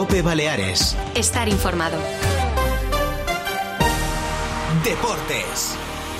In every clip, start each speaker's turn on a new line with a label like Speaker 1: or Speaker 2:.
Speaker 1: COPE Baleares.
Speaker 2: Estar informado.
Speaker 1: Deportes.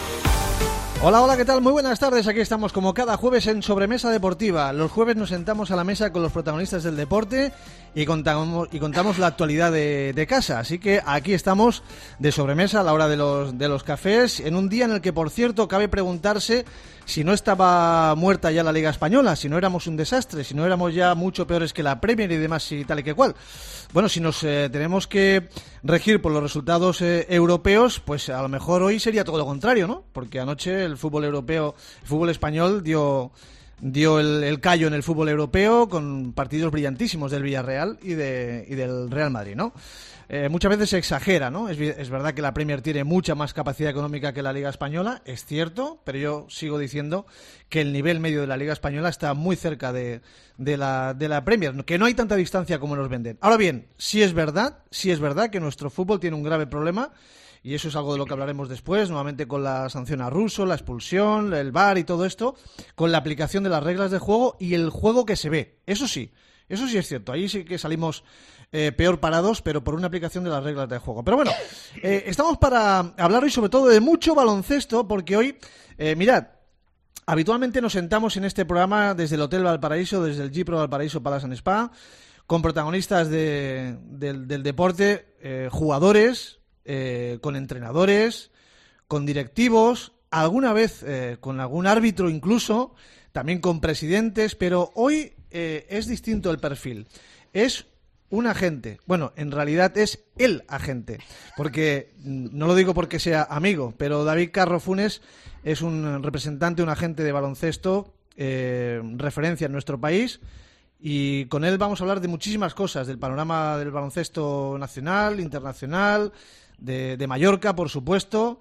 Speaker 3: Hola, ¿qué tal? Muy buenas tardes. Aquí estamos como cada jueves en Sobremesa Deportiva. Los jueves nos sentamos a la mesa con los protagonistas del deporte y contamos la actualidad de casa. Así que aquí estamos de sobremesa a la hora de los cafés, en un día en el que, por cierto, cabe preguntarse si no estaba muerta ya la Liga Española, si no éramos un desastre, si no éramos ya mucho peores que la Premier y demás y tal y que cual. Bueno, si nos tenemos que regir por los resultados europeos, pues a lo mejor hoy sería todo lo contrario, ¿no? Porque anoche el fútbol europeo, el fútbol español dio el callo en el fútbol europeo con partidos brillantísimos del Villarreal y del Real Madrid, ¿no? Muchas veces se exagera, ¿no? Es verdad que la Premier tiene mucha más capacidad económica que la Liga Española, es cierto, pero yo sigo diciendo que el nivel medio de la Liga Española está muy cerca de la Premier, que no hay tanta distancia como nos venden. Ahora bien, sí es verdad que nuestro fútbol tiene un grave problema, y eso es algo de lo que hablaremos después, nuevamente con la sanción a Russo, la expulsión, el VAR y todo esto, con la aplicación de las reglas de juego y el juego que se ve. Eso sí es cierto, ahí sí que salimos peor parados, pero por una aplicación de las reglas de juego. Pero bueno, estamos para hablar hoy sobre todo de mucho baloncesto, porque hoy, mirad, habitualmente nos sentamos en este programa desde el Hotel Valparaíso, desde el Gipro Valparaíso Palace and Spa, con protagonistas del deporte, jugadores, con entrenadores, con directivos, alguna vez con algún árbitro incluso, también con presidentes, pero hoy es distinto el perfil. Es un agente, bueno, en realidad es el agente, porque no lo digo porque sea amigo, pero David Carro Funes es un representante, un agente de baloncesto, referencia en nuestro país, y con él vamos a hablar de muchísimas cosas, del panorama del baloncesto nacional, internacional, de Mallorca, por supuesto.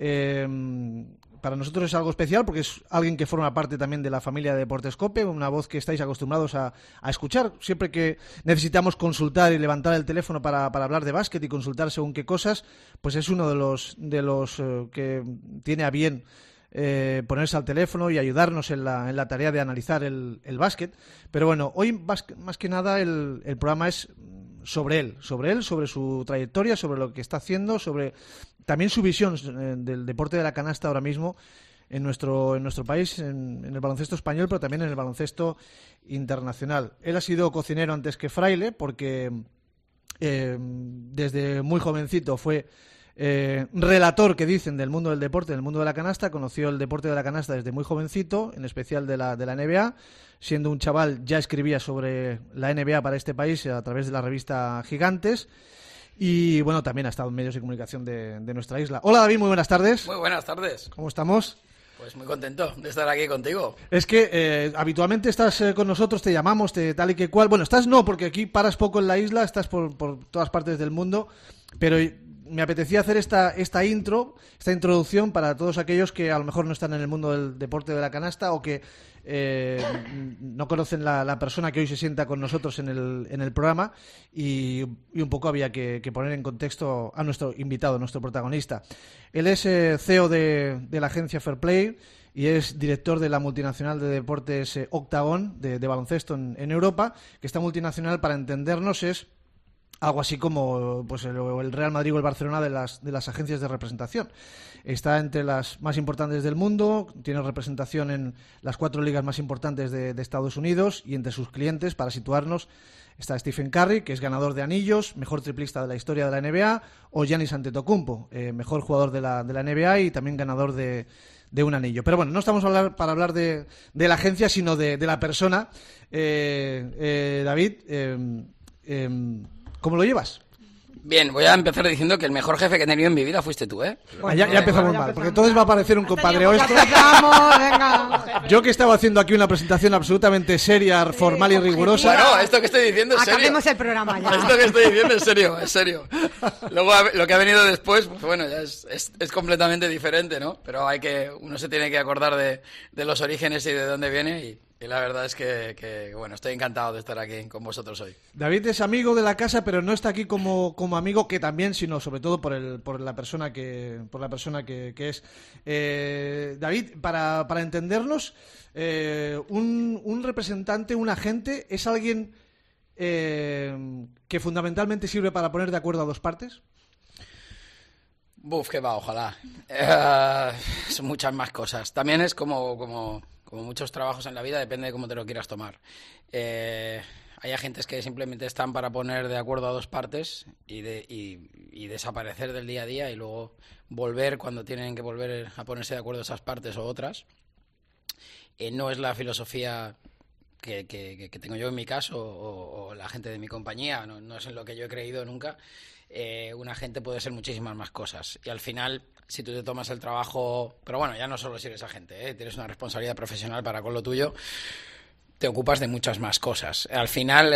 Speaker 3: Para nosotros es algo especial porque es alguien que forma parte también de la familia de Deportes COPE, una voz que estáis acostumbrados a escuchar. Siempre que necesitamos consultar y levantar el teléfono para hablar de básquet y consultar según qué cosas, pues es uno de los que tiene a bien ponerse al teléfono y ayudarnos en la tarea de analizar el básquet. Pero bueno, hoy más que nada el programa es sobre su trayectoria, sobre lo que está haciendo, sobre también su visión del deporte de la canasta ahora mismo en nuestro país, en el baloncesto español, pero también en el baloncesto internacional. Él ha sido cocinero antes que fraile, porque desde muy jovencito fue relator, que dicen, del mundo del deporte, del mundo de la canasta. Conoció el deporte de la canasta desde muy jovencito, en especial de la NBA. Siendo un chaval ya escribía sobre la NBA para este país a través de la revista Gigantes. Y bueno, también ha estado en medios de comunicación de nuestra isla. Hola David, muy buenas tardes.
Speaker 4: Muy buenas tardes.
Speaker 3: ¿Cómo estamos?
Speaker 4: Pues muy contento de estar aquí contigo.
Speaker 3: Es que habitualmente estás con nosotros, te llamamos, tal y que cual. Bueno, estás no, porque aquí paras poco en la isla, estás por todas partes del mundo, pero me apetecía hacer esta introducción para todos aquellos que a lo mejor no están en el mundo del deporte de la canasta o que no conocen la persona que hoy se sienta con nosotros en el programa, y un poco había que poner en contexto a nuestro invitado, nuestro protagonista. Él es CEO de la agencia Fair Play y es director de la multinacional de deportes Octagon de baloncesto en Europa, que esta multinacional, para entendernos, es algo así como pues el Real Madrid o el Barcelona de las agencias de representación. Está entre las más importantes del mundo, tiene representación en las 4 ligas más importantes de Estados Unidos, y entre sus clientes, para situarnos, está Stephen Curry, que es ganador de anillos, mejor triplista de la historia de la NBA, o Giannis Antetokounmpo, mejor jugador de la NBA y también ganador de un anillo. Pero bueno, no estamos para hablar de la agencia, sino de la persona. David, ¿cómo lo llevas?
Speaker 4: Bien, voy a empezar diciendo que el mejor jefe que he tenido en mi vida fuiste tú, ¿eh?
Speaker 3: Ya empezamos mal, porque entonces va a parecer un compadreo esto.
Speaker 5: Venga.
Speaker 3: Yo que estaba haciendo aquí una presentación absolutamente seria, formal y rigurosa.
Speaker 4: Bueno, esto que estoy diciendo es serio.
Speaker 5: Acabemos el programa ya.
Speaker 4: Esto que estoy diciendo es serio. Luego lo que ha venido después, pues bueno, ya es completamente diferente, ¿no? Pero uno se tiene que acordar de los orígenes y de dónde viene, y la verdad es que bueno, estoy encantado de estar aquí con vosotros hoy.
Speaker 3: David es amigo de la casa, pero no está aquí como amigo, que también, sino sobre todo por la persona que es. David, para entendernos, un representante, un agente, es alguien que fundamentalmente sirve para poner de acuerdo a dos partes?
Speaker 4: Buf, que va, ojalá. Son muchas más cosas. También es como muchos trabajos en la vida, depende de cómo te lo quieras tomar. Hay agentes que simplemente están para poner de acuerdo a dos partes y desaparecer del día a día y luego volver cuando tienen que volver a ponerse de acuerdo esas partes o otras. No es la filosofía que tengo yo en mi caso o la gente de mi compañía, no es en lo que yo he creído nunca. Un agente puede ser muchísimas más cosas y al final, si tú te tomas el trabajo, pero bueno, ya no solo si eres agente, tienes una responsabilidad profesional para con lo tuyo, te ocupas de muchas más cosas. Al final,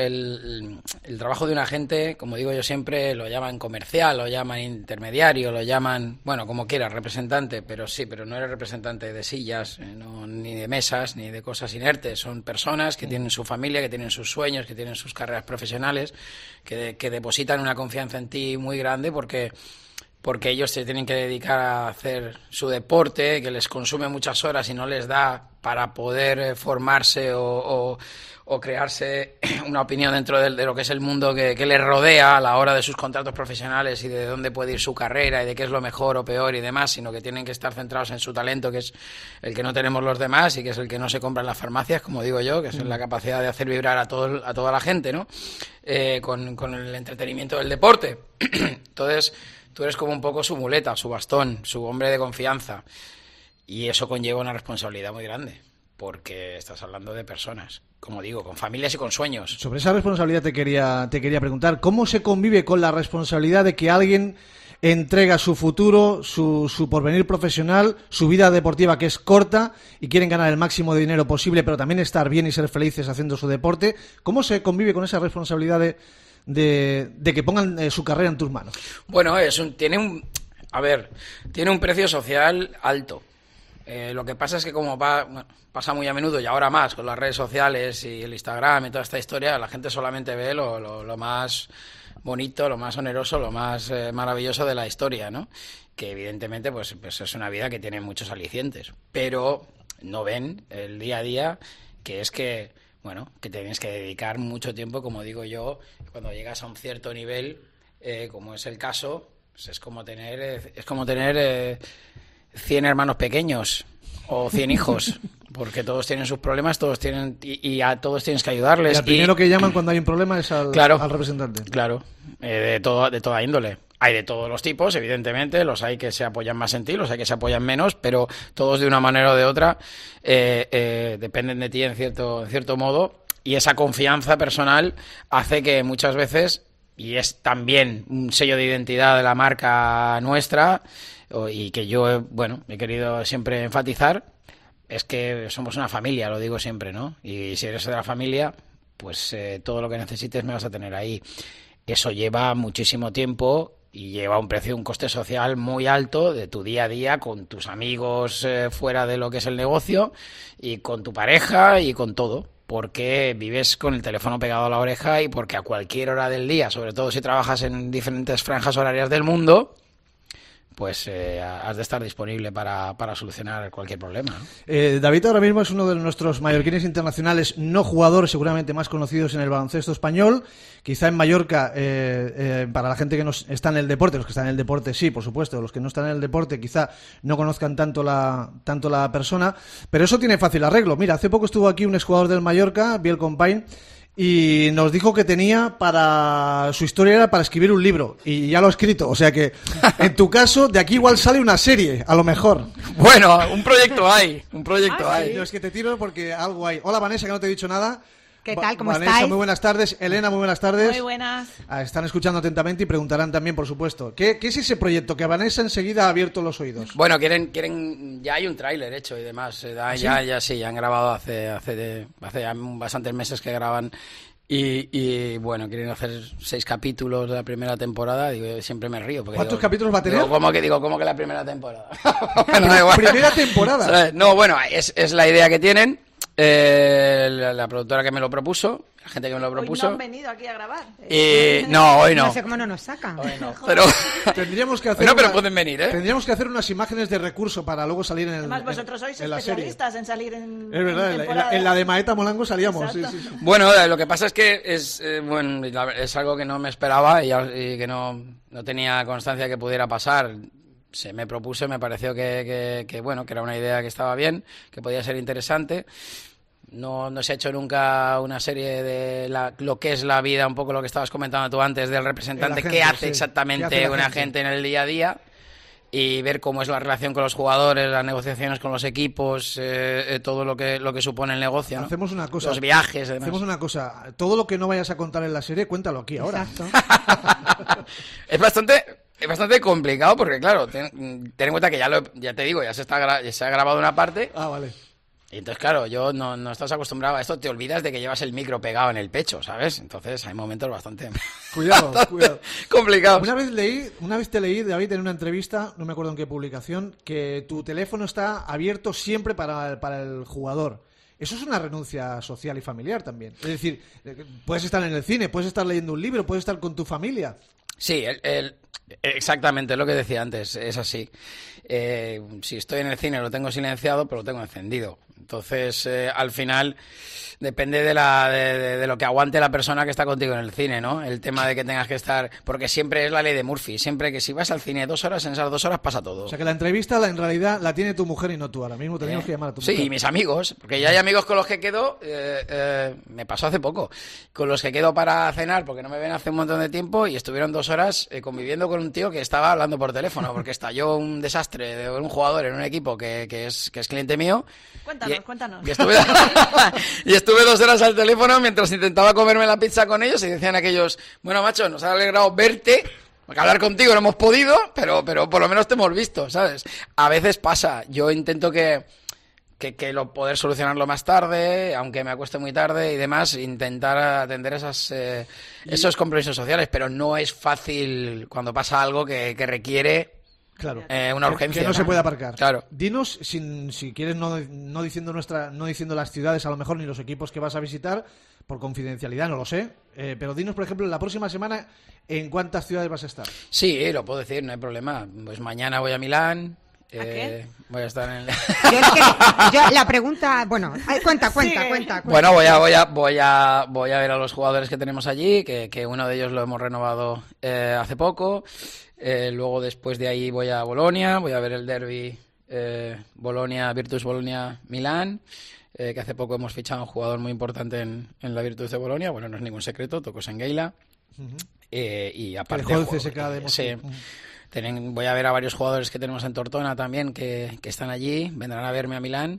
Speaker 4: el trabajo de un agente, como digo yo siempre, lo llaman comercial, lo llaman intermediario, lo llaman, bueno, como quieras, representante, pero no eres representante de sillas, ni de mesas, ni de cosas inertes. Son personas que tienen su familia, que tienen sus sueños, que tienen sus carreras profesionales, que depositan una confianza en ti muy grande porque ellos se tienen que dedicar a hacer su deporte, que les consume muchas horas y no les da para poder formarse o crearse una opinión dentro de lo que es el mundo que les rodea a la hora de sus contratos profesionales y de dónde puede ir su carrera y de qué es lo mejor o peor y demás, sino que tienen que estar centrados en su talento, que es el que no tenemos los demás y que es el que no se compra en las farmacias, como digo yo, que es la capacidad de hacer vibrar a toda la gente, ¿no? Con el entretenimiento del deporte. Entonces, tú eres como un poco su muleta, su bastón, su hombre de confianza. Y eso conlleva una responsabilidad muy grande, porque estás hablando de personas, como digo, con familias y con sueños.
Speaker 3: Sobre esa responsabilidad te quería preguntar, ¿cómo se convive con la responsabilidad de que alguien entrega su futuro, su porvenir profesional, su vida deportiva, que es corta, y quieren ganar el máximo de dinero posible, pero también estar bien y ser felices haciendo su deporte? ¿Cómo se convive con esa responsabilidad de que pongan su carrera en tus manos?
Speaker 4: Bueno, tiene un precio social alto. Lo que pasa es que como pasa muy a menudo y ahora más con las redes sociales y el Instagram y toda esta historia, la gente solamente ve lo más bonito, lo más oneroso, lo más maravilloso de la historia, ¿no? Que evidentemente pues es una vida que tiene muchos alicientes, pero no ven el día a día, que es que tienes que dedicar mucho tiempo, como digo yo, cuando llegas a un cierto nivel, como es el caso, pues es como tener 100 hermanos pequeños o 100 hijos, porque todos tienen sus problemas, todos tienen y a todos tienes que ayudarles.
Speaker 3: Y al primero que llaman cuando hay un problema es al representante. Claro,
Speaker 4: de toda índole. Hay de todos los tipos, evidentemente, los hay que se apoyan más en ti, los hay que se apoyan menos, pero todos de una manera o de otra dependen de ti en cierto modo, y esa confianza personal hace que muchas veces, y es también un sello de identidad de la marca nuestra, y que yo he querido siempre enfatizar, es que somos una familia, lo digo siempre, ¿no? Y si eres de la familia, pues todo lo que necesites me vas a tener ahí. Eso lleva muchísimo tiempo y lleva un precio, un coste social muy alto de tu día a día con tus amigos fuera de lo que es el negocio y con tu pareja y con todo, porque vives con el teléfono pegado a la oreja y porque a cualquier hora del día, sobre todo si trabajas en diferentes franjas horarias del mundo, pues has de estar disponible para solucionar cualquier problema, ¿no?
Speaker 3: David ahora mismo es uno de nuestros mallorquines internacionales no jugadores seguramente más conocidos en el baloncesto español. Quizá en Mallorca, para la gente que no está en el deporte, los que están en el deporte sí, por supuesto, los que no están en el deporte quizá no conozcan tanto la persona, pero eso tiene fácil arreglo. Mira, hace poco estuvo aquí un exjugador del Mallorca, Biel Compain, y nos dijo que su historia era para escribir un libro, y ya lo ha escrito, o sea que en tu caso de aquí igual sale una serie, a lo mejor.
Speaker 4: Bueno, un proyecto hay.
Speaker 3: ¿Sí? Yo es que te tiro porque algo hay. Hola Vanessa, que no te he dicho nada.
Speaker 5: ¿Qué tal? ¿Cómo
Speaker 3: Vanessa,
Speaker 5: estáis?
Speaker 3: muy buenas tardes. Elena, muy buenas tardes.
Speaker 2: Muy buenas.
Speaker 3: Están escuchando atentamente y preguntarán también, por supuesto. ¿Qué es ese proyecto que a Vanessa enseguida ha abierto los oídos?
Speaker 4: Bueno, quieren ya hay un tráiler hecho y demás. Ya han grabado hace ya bastantes meses que graban. Y bueno, quieren hacer 6 capítulos de la primera temporada. Digo, siempre me río.
Speaker 3: ¿Cuántos capítulos va a tener?
Speaker 4: ¿Cómo que la primera temporada? Bueno, da igual.
Speaker 3: ¿Primera temporada?
Speaker 4: No, bueno, es la idea que tienen. La productora que me lo propuso, la gente que me lo propuso.
Speaker 2: Hoy no han venido aquí a grabar.
Speaker 4: No, hoy no.
Speaker 5: No sé cómo no nos sacan.
Speaker 4: Hoy no. Pero
Speaker 3: Tendríamos que hacer
Speaker 4: pero pueden venir, ¿eh?
Speaker 3: Tendríamos que hacer unas imágenes de recurso para luego salir en el
Speaker 2: Además, vosotros sois
Speaker 3: en la serie.
Speaker 2: especialistas en salir en.
Speaker 3: Es verdad, en la de Maeta Molango salíamos. Sí, sí, sí.
Speaker 4: Bueno, lo que pasa es que es es algo que no me esperaba y que no tenía constancia que pudiera pasar. Se me propuso, me pareció que era una idea que estaba bien, que podía ser interesante. No se ha hecho nunca una serie de lo que es la vida, un poco lo que estabas comentando tú antes del representante, qué hace exactamente un agente en el día a día, y ver cómo es la relación con los jugadores, las negociaciones con los equipos, todo lo que supone el negocio, ¿no?
Speaker 3: Hacemos una cosa.
Speaker 4: Los viajes, además.
Speaker 3: Hacemos una cosa. Todo lo que no vayas a contar en la serie, cuéntalo aquí ahora.
Speaker 5: Exacto.
Speaker 4: Es bastante complicado porque, claro, ten en cuenta que ya te digo, ya se ha grabado una parte.
Speaker 3: Ah, vale.
Speaker 4: Y entonces, claro, yo no estás acostumbrado a esto, te olvidas de que llevas el micro pegado en el pecho, ¿sabes? Entonces hay momentos bastante
Speaker 3: Cuidado.
Speaker 4: complicados.
Speaker 3: Una vez te leí, David, en una entrevista, no me acuerdo en qué publicación, que tu teléfono está abierto siempre para el jugador. Eso es una renuncia social y familiar también. Es decir, puedes estar en el cine, puedes estar leyendo un libro, puedes estar con tu familia.
Speaker 4: Sí, exactamente lo que decía antes, es así. Si estoy en el cine lo tengo silenciado, pero lo tengo encendido. Entonces, al final, depende de lo que aguante la persona que está contigo en el cine, ¿no? El tema de que tengas que estar... Porque siempre es la ley de Murphy. Siempre que si vas al cine 2 horas, en esas 2 horas pasa todo.
Speaker 3: O sea, que la entrevista en realidad la tiene tu mujer y no tú. Ahora mismo teníamos que llamar a tu mujer.
Speaker 4: Sí, y mis amigos. Porque ya hay amigos con los que quedo... me pasó hace poco. Con los que quedo para cenar, porque no me ven hace un montón de tiempo, y estuvieron 2 horas conviviendo con un tío que estaba hablando por teléfono, porque estalló un desastre de un jugador en un equipo que es cliente mío.
Speaker 2: Cuéntanos.
Speaker 4: Y estuve 2 horas al teléfono mientras intentaba comerme la pizza con ellos, y decían aquellos: bueno, macho, nos ha alegrado verte, porque hablar contigo no hemos podido, pero por lo menos te hemos visto, ¿sabes? A veces pasa. Yo intento que poder solucionarlo más tarde, aunque me acueste muy tarde y demás, intentar atender esos compromisos sociales, pero no es fácil cuando pasa algo que requiere...
Speaker 3: Claro,
Speaker 4: una urgencia.
Speaker 3: Que no se puede aparcar.
Speaker 4: Claro.
Speaker 3: Dinos, si quieres, no diciendo las ciudades, a lo mejor, ni los equipos que vas a visitar, por confidencialidad, no lo sé. Pero dinos, por ejemplo, la próxima semana, ¿en cuántas ciudades vas a estar?
Speaker 4: Sí, lo puedo decir, no hay problema. Pues mañana voy a Milán.
Speaker 2: ¿A qué?
Speaker 4: Voy a estar en...
Speaker 5: La pregunta, bueno, cuenta.
Speaker 4: Bueno, voy a ver a los jugadores que tenemos allí, que uno de ellos lo hemos renovado hace poco. Luego, después de ahí, voy a Bolonia, voy a ver el derbi Virtus Bolonia Milán, que hace poco hemos fichado a un jugador muy importante en la Virtus de Bolonia. Bueno, no es ningún secreto, Toko Sengeila. Y aparte...
Speaker 3: Que dejó el CSK de Moscú.
Speaker 4: Sí. Voy a ver a varios jugadores que tenemos en Tortona también, que están allí, vendrán a verme a Milán.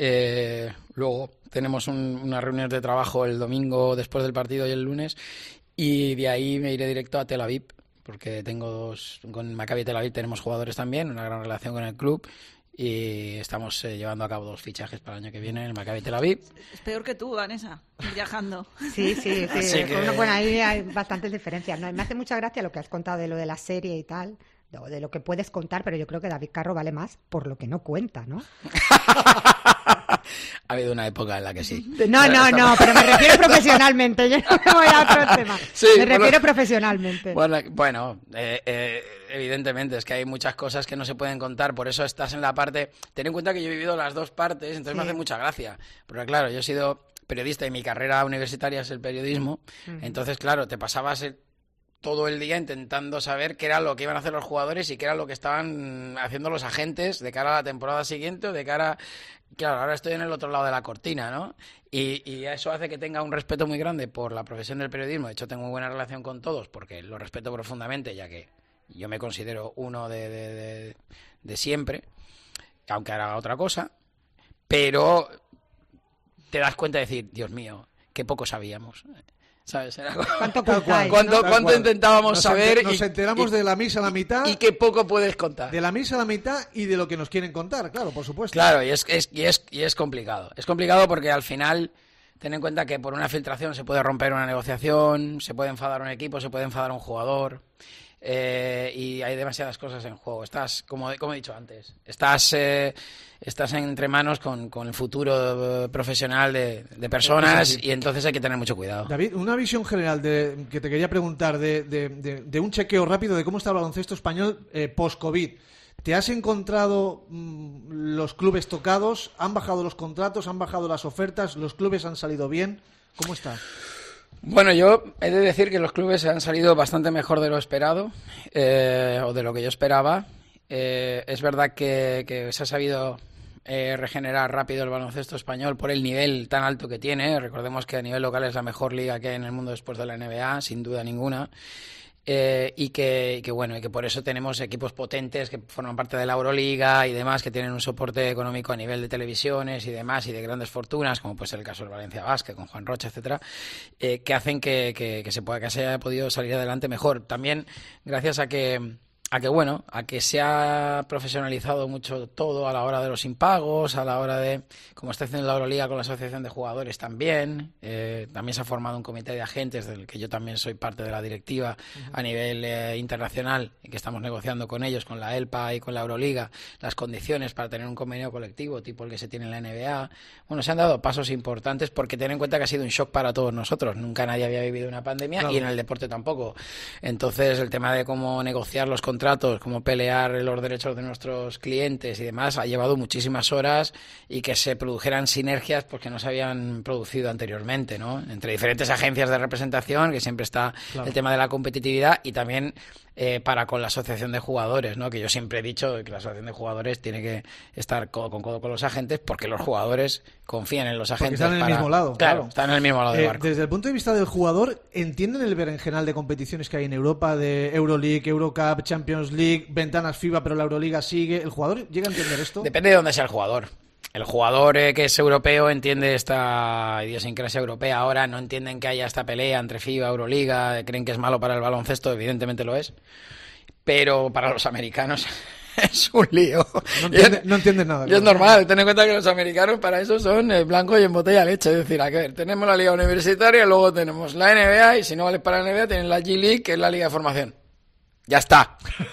Speaker 4: Luego tenemos unas reuniones de trabajo el domingo después del partido y el lunes, y de ahí me iré directo a Tel Aviv, porque con Maccabi Tel Aviv tenemos jugadores también, una gran relación con el club, y estamos llevando a cabo 2 fichajes para el año que viene en el Maccabi Tel Aviv.
Speaker 2: Es peor que tú, Vanessa, viajando.
Speaker 5: Sí.
Speaker 4: Así que...
Speaker 5: Bueno, ahí hay bastantes diferencias, ¿no? Me hace mucha gracia lo que has contado de lo de la serie y tal, de lo que puedes contar, pero yo creo que David Carro vale más por lo que no cuenta, ¿no?
Speaker 4: Ha habido una época en la que sí.
Speaker 5: No, pero me refiero profesionalmente. Yo no me voy a otro tema.
Speaker 4: Sí,
Speaker 5: me refiero profesionalmente.
Speaker 4: Bueno, evidentemente es que hay muchas cosas que no se pueden contar, por eso estás en la parte... Ten en cuenta que yo he vivido las 2 partes, entonces me hace mucha gracia. Porque claro, yo he sido periodista y mi carrera universitaria es el periodismo, entonces claro, te pasabas todo el día intentando saber qué era lo que iban a hacer los jugadores y qué era lo que estaban haciendo los agentes de cara a la temporada siguiente o de cara... Claro, ahora estoy en el otro lado de la cortina, ¿no? Y eso hace que tenga un respeto muy grande por la profesión del periodismo. De hecho, tengo muy buena relación con todos porque lo respeto profundamente, ya que yo me considero uno de siempre, aunque haga otra cosa. Pero te das cuenta de decir, Dios mío, qué poco sabíamos. ¿Sabes? ¿Cuánto intentábamos saber?
Speaker 3: Nos enteramos de la misa a la mitad.
Speaker 4: Y qué poco puedes contar.
Speaker 3: De la misa a la mitad y de lo que nos quieren contar, claro, por supuesto.
Speaker 4: Claro, y es complicado. Es complicado porque al final, ten en cuenta que por una filtración se puede romper una negociación, se puede enfadar un equipo, se puede enfadar un jugador. y hay demasiadas cosas en juego. Estás, como he dicho antes, estás entre manos con el futuro profesional de personas y entonces hay que tener mucho cuidado.
Speaker 3: David, una visión general que te quería preguntar de un chequeo rápido de cómo está el baloncesto español post-COVID. ¿Te has encontrado los clubes tocados? ¿Han bajado los contratos? ¿Han bajado las ofertas? ¿Los clubes han salido bien? ¿Cómo está?
Speaker 4: Bueno, yo he de decir que los clubes han salido bastante mejor de lo esperado, o de lo que yo esperaba. Es verdad que se ha sabido regenerar rápido el baloncesto español por el nivel tan alto que tiene. Recordemos que a nivel local es la mejor liga que hay en el mundo después de la NBA, sin duda ninguna. Y que por eso tenemos equipos potentes que forman parte de la Euroliga y demás, que tienen un soporte económico a nivel de televisiones y demás y de grandes fortunas, como puede ser el caso del Valencia Basket con Juan Rocha, etcétera, que hacen que se haya podido salir adelante mejor. También gracias a que se ha profesionalizado mucho todo a la hora de los impagos, a la hora de, como está haciendo la Euroliga con la asociación de jugadores también se ha formado un comité de agentes del que yo también soy parte de la directiva a nivel internacional, y que estamos negociando con ellos, con la ELPA y con la Euroliga, las condiciones para tener un convenio colectivo tipo el que se tiene en la NBA. Bueno, se han dado pasos importantes porque ten en cuenta que ha sido un shock para todos nosotros. Nunca nadie había vivido una pandemia, claro, y en el deporte tampoco. Entonces, el tema de cómo negociar los contratos, cómo pelear los derechos de nuestros clientes y demás, ha llevado muchísimas horas y que se produjeran sinergias pues que no se habían producido anteriormente, ¿no? Entre diferentes agencias de representación, que siempre está, claro, el tema de la competitividad, y también para con la asociación de jugadores, ¿no? Que yo siempre he dicho que la asociación de jugadores tiene que estar codo con codo con los agentes, porque los jugadores confían en los agentes.
Speaker 3: Porque están en el mismo lado.
Speaker 4: Claro, están en el mismo lado del barco.
Speaker 3: Desde el punto de vista del jugador, ¿entienden el berenjenal de competiciones que hay en Europa, de Euroleague, Eurocup, Champions League, ventanas FIBA, pero la Euroliga sigue? ¿El jugador llega a entender esto?
Speaker 4: Depende de dónde sea el jugador. El jugador que es europeo entiende esta idiosincrasia europea. Ahora no entienden que haya esta pelea entre FIBA, Euroliga, creen que es malo para el baloncesto, evidentemente lo es, pero para los americanos es un lío.
Speaker 3: No entienden nada.
Speaker 4: Y es normal, ten en cuenta que los americanos para eso son blanco y en botella leche. Es decir, tenemos la liga universitaria, luego tenemos la NBA, y si no vale para la NBA tienen la G-League, que es la liga de formación. Ya está.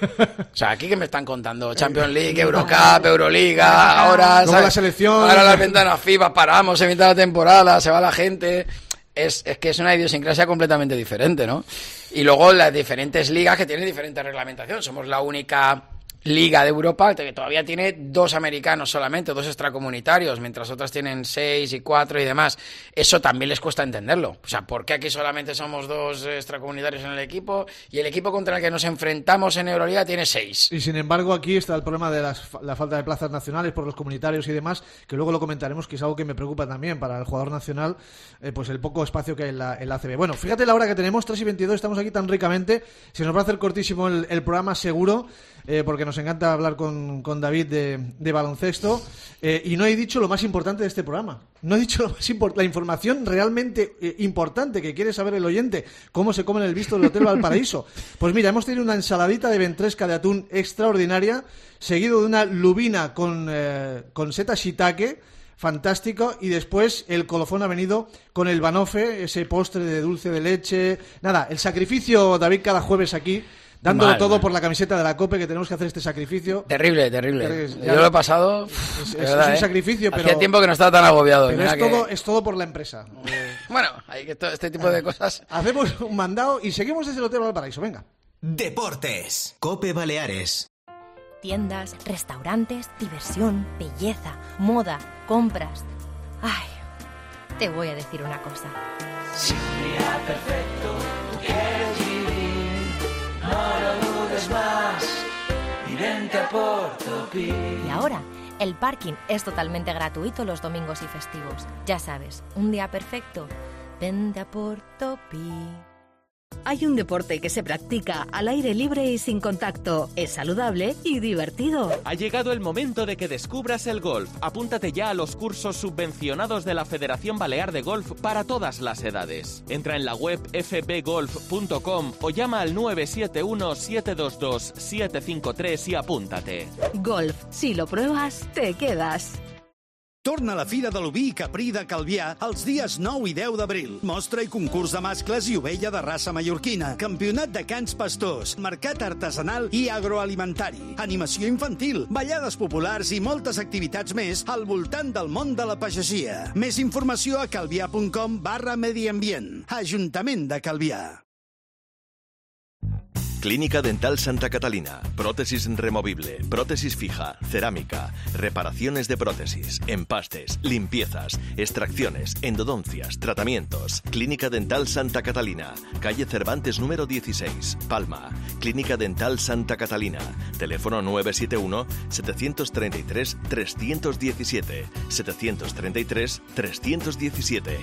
Speaker 4: O sea, aquí que me están contando Champions League, Eurocup, Euroliga, ahora
Speaker 3: la selección,
Speaker 4: ahora las ventanas FIBA, paramos en mitad de la temporada, se va la gente. Es que es una idiosincrasia completamente diferente, ¿no? Y luego las diferentes ligas que tienen diferente reglamentación. Somos la única liga de Europa que todavía tiene 2 americanos solamente, 2 extracomunitarios, mientras otras tienen 6 y 4 y demás. Eso también les cuesta entenderlo. O sea, ¿por qué aquí solamente somos 2 extracomunitarios en el equipo y el equipo contra el que nos enfrentamos en Euroliga tiene 6?
Speaker 3: Y sin embargo aquí está el problema de la falta de plazas nacionales por los comunitarios y demás, que luego lo comentaremos, que es algo que me preocupa también para el jugador nacional, pues el poco espacio que hay en la ACB. Bueno, fíjate la hora que tenemos, 3:22, estamos aquí tan ricamente, se nos va a hacer cortísimo el programa seguro, porque nos encanta hablar con David de baloncesto, y no he dicho lo más importante de este programa. No he dicho la información realmente importante que quiere saber el oyente: cómo se come en el visto del Hotel Valparaíso. Pues mira, hemos tenido una ensaladita de ventresca de atún extraordinaria, seguido de una lubina con seta shiitake, fantástico, y después el colofón ha venido con el banoffee, ese postre de dulce de leche. Nada, el sacrificio, David, cada jueves aquí, dándolo todo por la camiseta de la COPE, que tenemos que hacer este sacrificio.
Speaker 4: Terrible. Yo lo he pasado.
Speaker 3: Es un sacrificio, pero
Speaker 4: hacía tiempo que no estaba tan agobiado.
Speaker 3: Pero es todo por la empresa.
Speaker 4: Bueno, hay que este tipo de cosas.
Speaker 3: Hacemos un mandado y seguimos desde el Hotel Valparaíso. Venga.
Speaker 1: Deportes. COPE Baleares.
Speaker 6: Tiendas, restaurantes, diversión, belleza, moda, compras. Ay, te voy a decir una cosa.
Speaker 7: Si un día perfecto tú quieres vivir, no lo dudes más y vente a Portopí.
Speaker 6: Y ahora, el parking es totalmente gratuito los domingos y festivos. Ya sabes, un día perfecto, vente a Portopí.
Speaker 8: Hay un deporte que se practica al aire libre y sin contacto. Es saludable y divertido.
Speaker 9: Ha llegado el momento de que descubras el golf. Apúntate ya a los cursos subvencionados de la Federación Balear de Golf para todas las edades. Entra en la web fbgolf.com o llama al 971-722-753 y apúntate.
Speaker 8: Golf, si lo pruebas, te quedas.
Speaker 10: Torna a la Fira de l'Oví i Caprí de Calvià els dies 9 i 10 d'abril. Mostra i concurs de mascles i ovella de raça mallorquina. Campionat de cans pastors, mercat artesanal i agroalimentari. Animació infantil, ballades populars i moltes activitats més al voltant del món de la pagesia. Més informació a calvià.com/mediambient. Ajuntament de Calvià.
Speaker 11: Clínica Dental Santa Catalina. Prótesis removible, prótesis fija, cerámica, reparaciones de prótesis, empastes, limpiezas, extracciones, endodoncias, tratamientos. Clínica Dental Santa Catalina. Calle Cervantes número 16, Palma. Clínica Dental Santa Catalina. Teléfono 971 733 317. 733 317.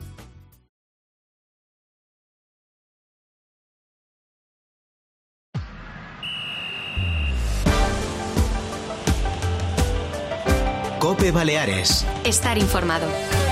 Speaker 1: COPE Baleares.
Speaker 12: Estar informado.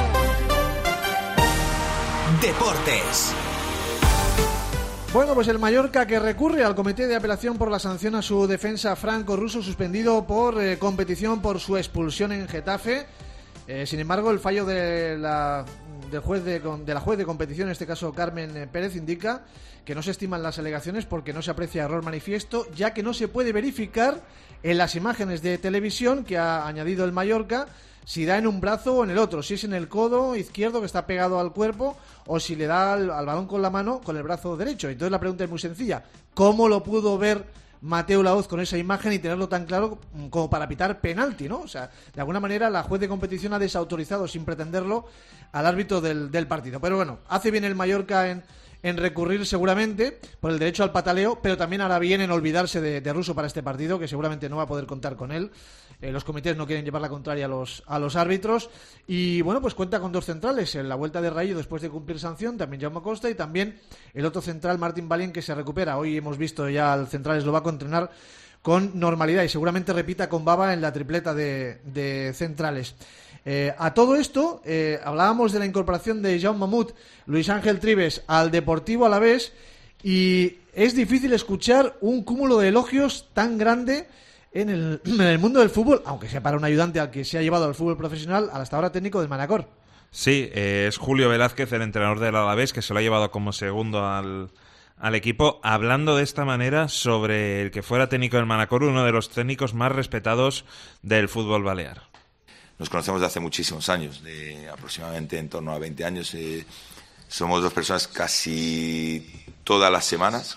Speaker 1: Deportes.
Speaker 3: Bueno, pues el Mallorca que recurre al Comité de Apelación por la sanción a su defensa franco-ruso suspendido por competición por su expulsión en Getafe. Sin embargo, el fallo de la juez de competición, en este caso Carmen Pérez, indica que no se estiman las alegaciones porque no se aprecia error manifiesto, ya que no se puede verificar en las imágenes de televisión que ha añadido el Mallorca si da en un brazo o en el otro, si es en el codo izquierdo que está pegado al cuerpo o si le da al balón con la mano con el brazo derecho. Entonces la pregunta es muy sencilla: ¿cómo lo pudo ver Mateu Laoz con esa imagen y tenerlo tan claro como para pitar penalti, ¿no? O sea, de alguna manera la juez de competición ha desautorizado sin pretenderlo al árbitro del partido. Pero bueno, hace bien el Mallorca en recurrir seguramente por el derecho al pataleo, pero también hará bien en olvidarse de Russo para este partido, que seguramente no va a poder contar con él. Los comités no quieren llevar la contraria a los árbitros. Y bueno, pues cuenta con dos centrales. En la vuelta de Rayo, después de cumplir sanción, también Jaume Costa, y también el otro central, Martín Valien, que se recupera. Hoy hemos visto ya al central eslovaco entrenar con normalidad y seguramente repita con Baba en la tripleta de centrales. A todo esto, hablábamos de la incorporación de Jaume Mamut, Luis Ángel Trives al Deportivo Alavés, y es difícil escuchar un cúmulo de elogios tan grande en el mundo del fútbol, aunque sea para un ayudante al que se ha llevado al fútbol profesional, al hasta ahora técnico del Manacor.
Speaker 13: Sí, es Julio Velázquez, el entrenador del Alavés, que se lo ha llevado como segundo al equipo, hablando de esta manera sobre el que fuera técnico del Manacor, uno de los técnicos más respetados del fútbol balear.
Speaker 14: Nos conocemos de hace muchísimos años, de aproximadamente en torno a 20 años. Somos dos personas casi todas las semanas.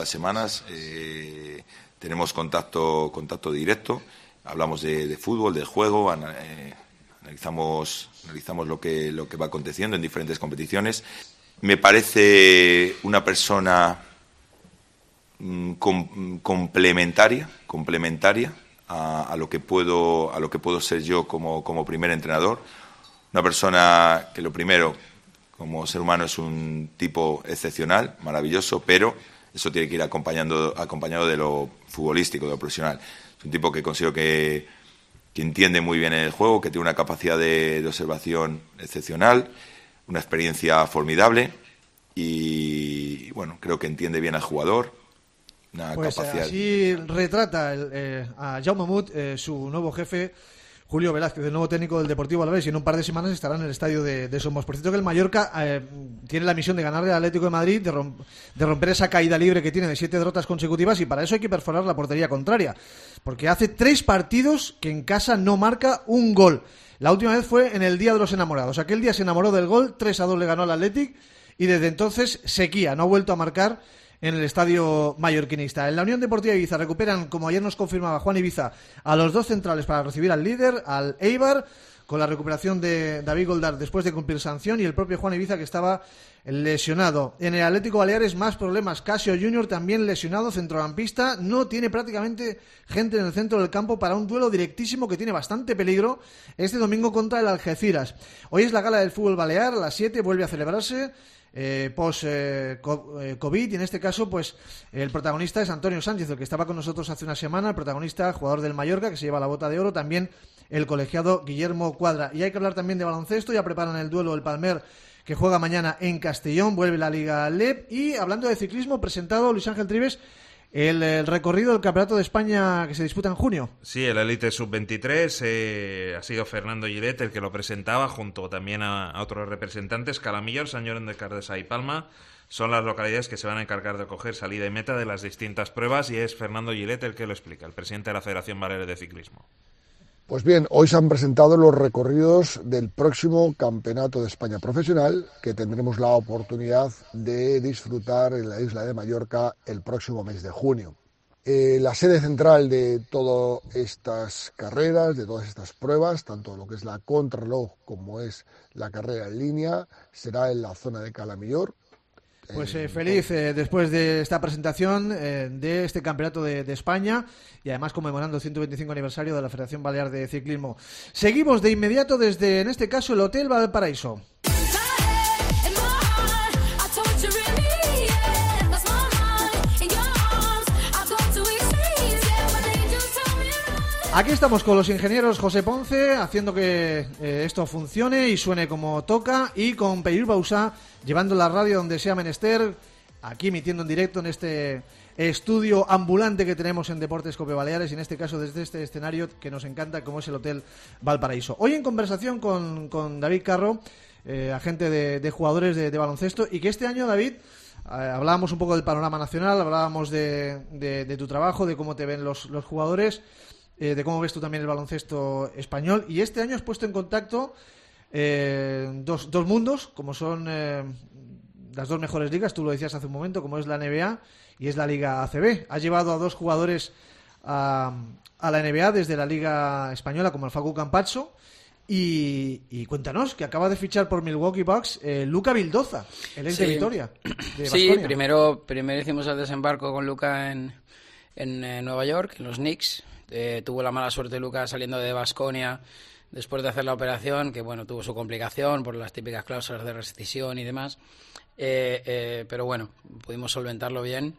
Speaker 14: Tenemos contacto directo, hablamos de fútbol, del juego, analizamos lo que va aconteciendo en diferentes competiciones. Me parece una persona complementaria a lo que puedo ser yo como primer entrenador. Una persona que, lo primero, como ser humano es un tipo excepcional, maravilloso, pero eso tiene que ir acompañado de lo futbolístico, de lo profesional. Es un tipo que considero que entiende muy bien el juego, que tiene una capacidad de observación excepcional, una experiencia formidable y bueno, creo que entiende bien al jugador.
Speaker 3: Pues así retrata a Jaume Mamut, su nuevo jefe, Julio Velázquez, el nuevo técnico del Deportivo Alavés, y en un par de semanas estará en el estadio de Somos. Por cierto, que el Mallorca tiene la misión de ganarle al Atlético de Madrid, de romper esa caída libre que tiene de 7 derrotas consecutivas, y para eso hay que perforar la portería contraria, porque hace 3 partidos que en casa no marca un gol. La última vez fue en el Día de los Enamorados. Aquel día se enamoró del gol, 3-2 le ganó al Athletic, y desde entonces sequía, no ha vuelto a marcar en el estadio mallorquinista. En la Unión Deportiva Ibiza recuperan, como ayer nos confirmaba Juan Ibiza, a los 2 centrales para recibir al líder, al Eibar, con la recuperación de David Goldar después de cumplir sanción, y el propio Juan Ibiza, que estaba lesionado. En el Atlético Baleares más problemas. Casio Junior también lesionado, centrocampista, no tiene prácticamente gente en el centro del campo para un duelo directísimo que tiene bastante peligro este domingo contra el Algeciras. Hoy es la gala del fútbol balear, a las 7 vuelve a celebrarse post-COVID, y en este caso pues el protagonista es Antonio Sánchez, el que estaba con nosotros hace una semana, el protagonista, jugador del Mallorca, que se lleva la bota de oro, también el colegiado Guillermo Cuadra. Y hay que hablar también de baloncesto, ya preparan el duelo del Palmer, que juega mañana en Castellón, vuelve la Liga LEP, y hablando de ciclismo, presentado Luis Ángel Trives el recorrido del Campeonato de España que se disputa en junio.
Speaker 13: Sí, el Elite Sub-23 ha sido Fernando Gilet el que lo presentaba, junto también a otros representantes. Calamillor, Sant Llorenç de Cardessa y Palma son las localidades que se van a encargar de coger salida y meta de las distintas pruebas, y es Fernando Gilet el que lo explica, el presidente de la Federación Balear de Ciclismo.
Speaker 12: Pues bien, hoy se han presentado los recorridos del próximo Campeonato de España Profesional, que tendremos la oportunidad de disfrutar en la isla de Mallorca el próximo mes de junio. La sede central de todas estas carreras, de todas estas pruebas, tanto lo que es la contrarreloj como es la carrera en línea, será en la zona de Calamillor.
Speaker 3: Pues feliz después de esta presentación de este Campeonato de España, y además conmemorando el 125 aniversario de la Federación Balear de Ciclismo. Seguimos de inmediato desde, en este caso, el Hotel Valparaíso. Aquí estamos con los ingenieros José Ponce, haciendo que esto funcione y suene como toca, y con Peyur Bausá, llevando la radio donde sea menester, aquí emitiendo en directo en este estudio ambulante que tenemos en Deportes Cope Baleares, y en este caso desde este escenario que nos encanta, como es el Hotel Valparaíso. Hoy en conversación con David Carro, agente de jugadores de baloncesto, y que este año, David, hablábamos un poco del panorama nacional, hablábamos de tu trabajo, de cómo te ven los jugadores, de cómo ves tú también el baloncesto español, y este año has puesto en contacto dos mundos, como son las dos mejores ligas, tú lo decías hace un momento, como es la NBA y es la Liga ACB. Has llevado a dos jugadores a la NBA desde la Liga Española, como el Facu Campazzo, y cuéntanos, que acaba de fichar por Milwaukee Bucks Luca Vildoza, el ex de Vitoria.
Speaker 4: Sí, primero hicimos el desembarco con Luca en Nueva York, en los Knicks. Tuvo la mala suerte Luca saliendo de Baskonia después de hacer la operación, que bueno, tuvo su complicación por las típicas cláusulas de rescisión y demás, pero bueno, pudimos solventarlo bien,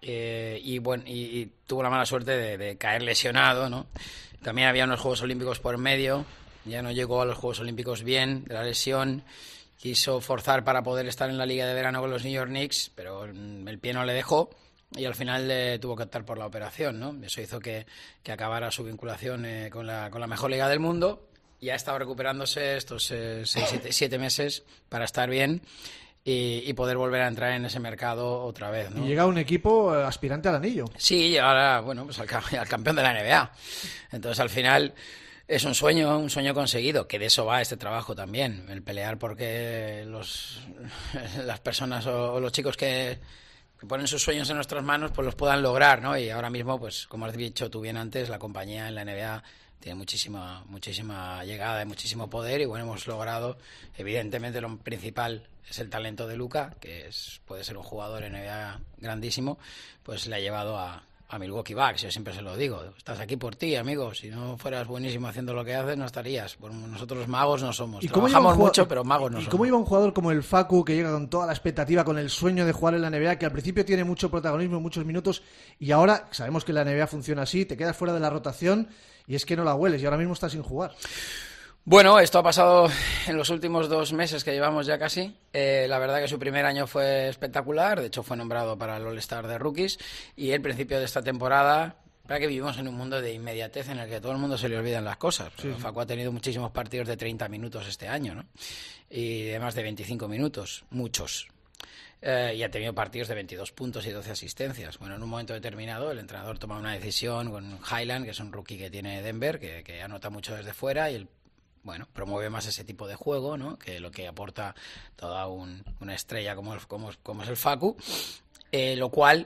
Speaker 4: y tuvo la mala suerte de caer lesionado, ¿no? También había unos Juegos Olímpicos por medio, ya no llegó a los Juegos Olímpicos bien de la lesión, quiso forzar para poder estar en la Liga de Verano con los New York Knicks, pero el pie no le dejó, y al final tuvo que optar por la operación, ¿no? Eso hizo que acabara su vinculación con la mejor liga del mundo, y ha estado recuperándose estos 7 meses para estar bien y poder volver a entrar en ese mercado otra vez, ¿no?
Speaker 3: Y llega un equipo aspirante al anillo.
Speaker 4: Sí, ahora, bueno, pues al campeón de la NBA. Entonces, al final, es un sueño conseguido, que de eso va este trabajo también, el pelear porque las personas o los chicos que ponen sus sueños en nuestras manos, pues los puedan lograr, ¿no? Y ahora mismo, pues como has dicho tú bien antes, la compañía en la NBA tiene muchísima llegada y muchísimo poder, y bueno, hemos logrado, evidentemente lo principal es el talento de Luka, que puede ser un jugador NBA grandísimo, pues le ha llevado a Milwaukee Bucks. Yo siempre se lo digo, estás aquí por ti, amigo, si no fueras buenísimo haciendo lo que haces, no estarías. Bueno, nosotros magos no somos, trabajamos mucho, pero magos no somos.
Speaker 3: ¿Y cómo iba un jugador como el Facu, que llega con toda la expectativa, con el sueño de jugar en la NBA, que al principio tiene mucho protagonismo, muchos minutos, y ahora sabemos que la NBA funciona así, te quedas fuera de la rotación y es que no la hueles, y ahora mismo estás sin jugar?
Speaker 4: Bueno, esto ha pasado en los últimos 2 meses que llevamos ya casi. La verdad que su primer año fue espectacular, de hecho fue nombrado para el All-Star de Rookies, y el principio de esta temporada, para que vivimos en un mundo de inmediatez en el que a todo el mundo se le olvidan las cosas. Sí. Facu ha tenido muchísimos partidos de 30 minutos este año, ¿no? Y de más de 25 minutos, muchos. Y ha tenido partidos de 22 puntos y 12 asistencias. Bueno, en un momento determinado el entrenador toma una decisión con Highland, que es un rookie que tiene Denver, que anota mucho desde fuera, y él, bueno, promueve más ese tipo de juego, ¿no? Que lo que aporta toda una estrella como es el Facu, lo cual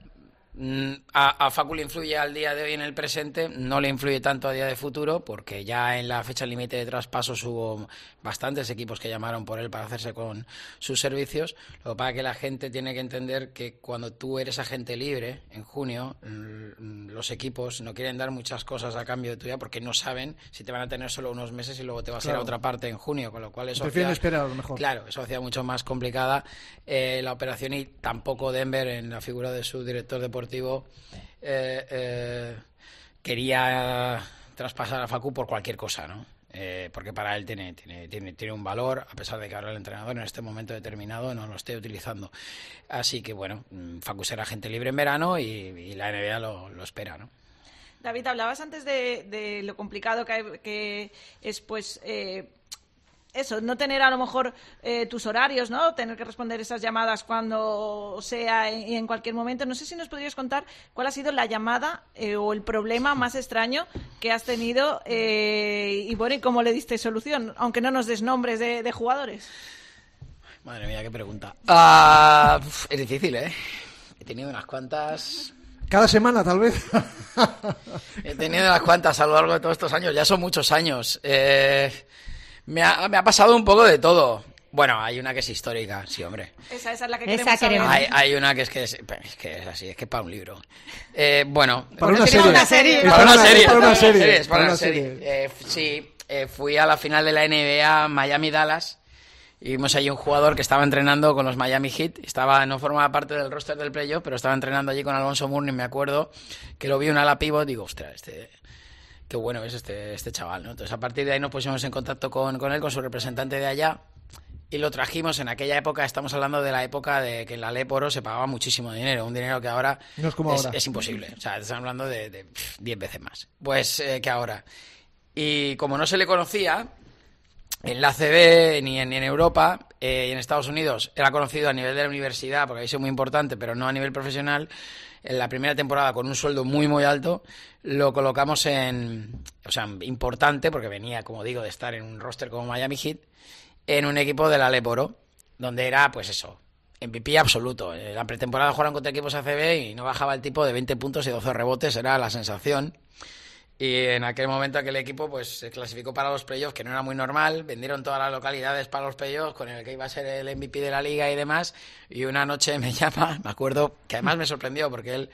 Speaker 4: a Facu le influye al día de hoy en el presente, no le influye tanto a día de futuro, porque ya en la fecha límite de traspasos hubo bastantes equipos que llamaron por él para hacerse con sus servicios. Lo que pasa es que la gente tiene que entender que cuando tú eres agente libre en junio, los equipos no quieren dar muchas cosas a cambio de tuya, porque no saben si te van a tener solo unos meses y luego te vas a ir a otra parte en junio, con lo cual eso
Speaker 3: prefieren esperar a lo mejor.
Speaker 4: Claro, eso hacía mucho más complicada la operación, y tampoco Denver, en la figura de su director deportivo, quería traspasar a Facu por cualquier cosa, ¿no? porque para él tiene un valor, a pesar de que ahora el entrenador en este momento determinado no lo esté utilizando. Así que bueno, Facu será agente libre en verano y la NBA lo espera, ¿no?
Speaker 2: David, hablabas antes de lo complicado que es, pues, eso, no tener a lo mejor tus horarios, ¿no? Tener que responder esas llamadas cuando sea y en cualquier momento. No sé si nos podrías contar cuál ha sido la llamada o el problema más extraño que has tenido y bueno, y cómo le diste solución, aunque no nos des nombres de jugadores.
Speaker 4: Madre mía, qué pregunta. Es difícil, ¿eh? He tenido unas cuantas...
Speaker 3: Cada semana, tal vez.
Speaker 4: He tenido unas cuantas a lo largo de todos estos años. Ya son muchos años. Me ha pasado un poco de todo. Bueno, hay una que es histórica, sí, hombre.
Speaker 2: Esa es la que queremos saber.
Speaker 4: Hay una que es así, es que para un libro. Bueno,
Speaker 3: para una serie.
Speaker 4: Es para una serie. Sí, fui a la final de la NBA Miami-Dallas y vimos allí un jugador que estaba entrenando con los Miami Heat. No formaba parte del roster del playoff, pero estaba entrenando allí con Alonso Mourning. Me acuerdo que lo vi en ala pivot. Digo, ostras, qué bueno es este chaval, ¿no? Entonces, a partir de ahí nos pusimos en contacto con él, con su representante de allá, y lo trajimos en aquella época. Estamos hablando de la época de que en la Leporo se pagaba muchísimo dinero, un dinero que ahora
Speaker 3: no es como ahora.
Speaker 4: Es imposible. O sea, estamos hablando de 10 veces más. Pues que ahora. Y como no se le conocía en la ACB ni en Europa y en Estados Unidos, era conocido a nivel de la universidad, porque ahí es muy importante, pero no a nivel profesional. En la primera temporada, con un sueldo muy, muy alto, lo colocamos importante, porque venía, como digo, de estar en un roster como Miami Heat, en un equipo de la Leporo, donde era, pues eso, MVP absoluto. En la pretemporada jugaron contra equipos ACB y no bajaba el tipo de 20 puntos y 12 rebotes, era la sensación. Y en aquel momento aquel equipo pues se clasificó para los playoffs, que no era muy normal. Vendieron todas las localidades para los playoffs con el que iba a ser el MVP de la liga y demás. Y una noche me llama, me acuerdo, que además me sorprendió porque él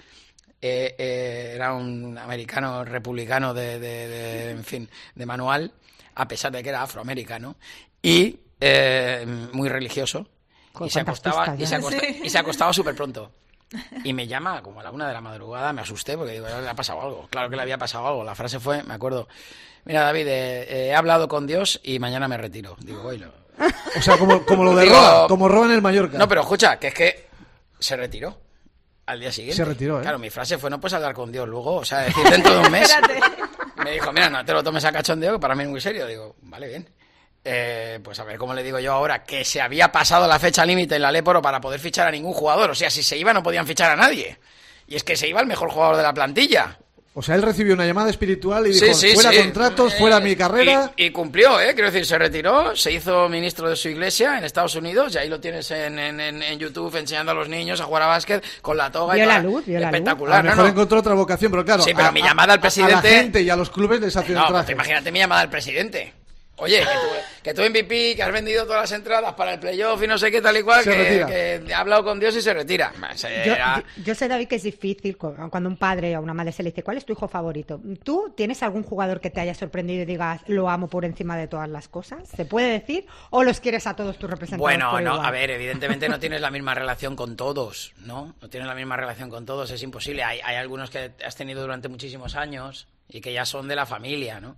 Speaker 4: era un americano republicano en fin, de manual, a pesar de que era afroamericano, y muy religioso. Y se acostaba súper pronto. Y me llama como a la 1 de la madrugada, me asusté porque digo, le ha pasado algo. Claro que le había pasado algo. La frase fue, me acuerdo, mira David, he hablado con Dios y mañana me retiro. Digo, bueno.
Speaker 3: O sea, como lo de Roa, como Roa en el Mallorca.
Speaker 4: No, pero escucha, que es que se retiró al día siguiente.
Speaker 3: Se retiró, ¿eh?
Speaker 4: Claro, mi frase fue, no puedes hablar con Dios luego, o sea, decir, dentro de un mes. Me dijo, mira, no te lo tomes a cachondeo, que para mí es muy serio. Digo, vale, bien. Pues a ver cómo le digo yo ahora que se había pasado la fecha límite en la Leporo para poder fichar a ningún jugador. O sea, si se iba no podían fichar a nadie. Y es que se iba el mejor jugador de la plantilla.
Speaker 3: O sea, él recibió una llamada espiritual y dijo, fuera contratos, fuera mi carrera.
Speaker 4: Y cumplió, quiero decir, se retiró, se hizo ministro de su iglesia en Estados Unidos, y ahí lo tienes en YouTube enseñando a los niños a jugar a básquet con la toga y todo. Espectacular.
Speaker 3: A lo mejor encontró otra vocación, pero claro,
Speaker 4: sí, pero mi llamada al presidente...
Speaker 3: A la gente y a los clubes les hace un traje.
Speaker 4: Pues imagínate mi llamada al presidente. Oye, que tú MVP, que has vendido todas las entradas para el playoff y no sé qué tal y cual, que ha hablado con Dios y se retira.
Speaker 5: Yo sé, David, que es difícil cuando un padre o una madre se le dice, ¿cuál es tu hijo favorito? ¿Tú tienes algún jugador que te haya sorprendido y digas, lo amo por encima de todas las cosas? ¿Se puede decir? ¿O los quieres a todos tus representantes?
Speaker 4: Bueno,
Speaker 5: por
Speaker 4: no,
Speaker 5: igual?
Speaker 4: a ver, evidentemente no tienes la misma relación con todos, ¿no? No tienes la misma relación con todos, es imposible. Hay algunos que has tenido durante muchísimos años y que ya son de la familia, ¿no?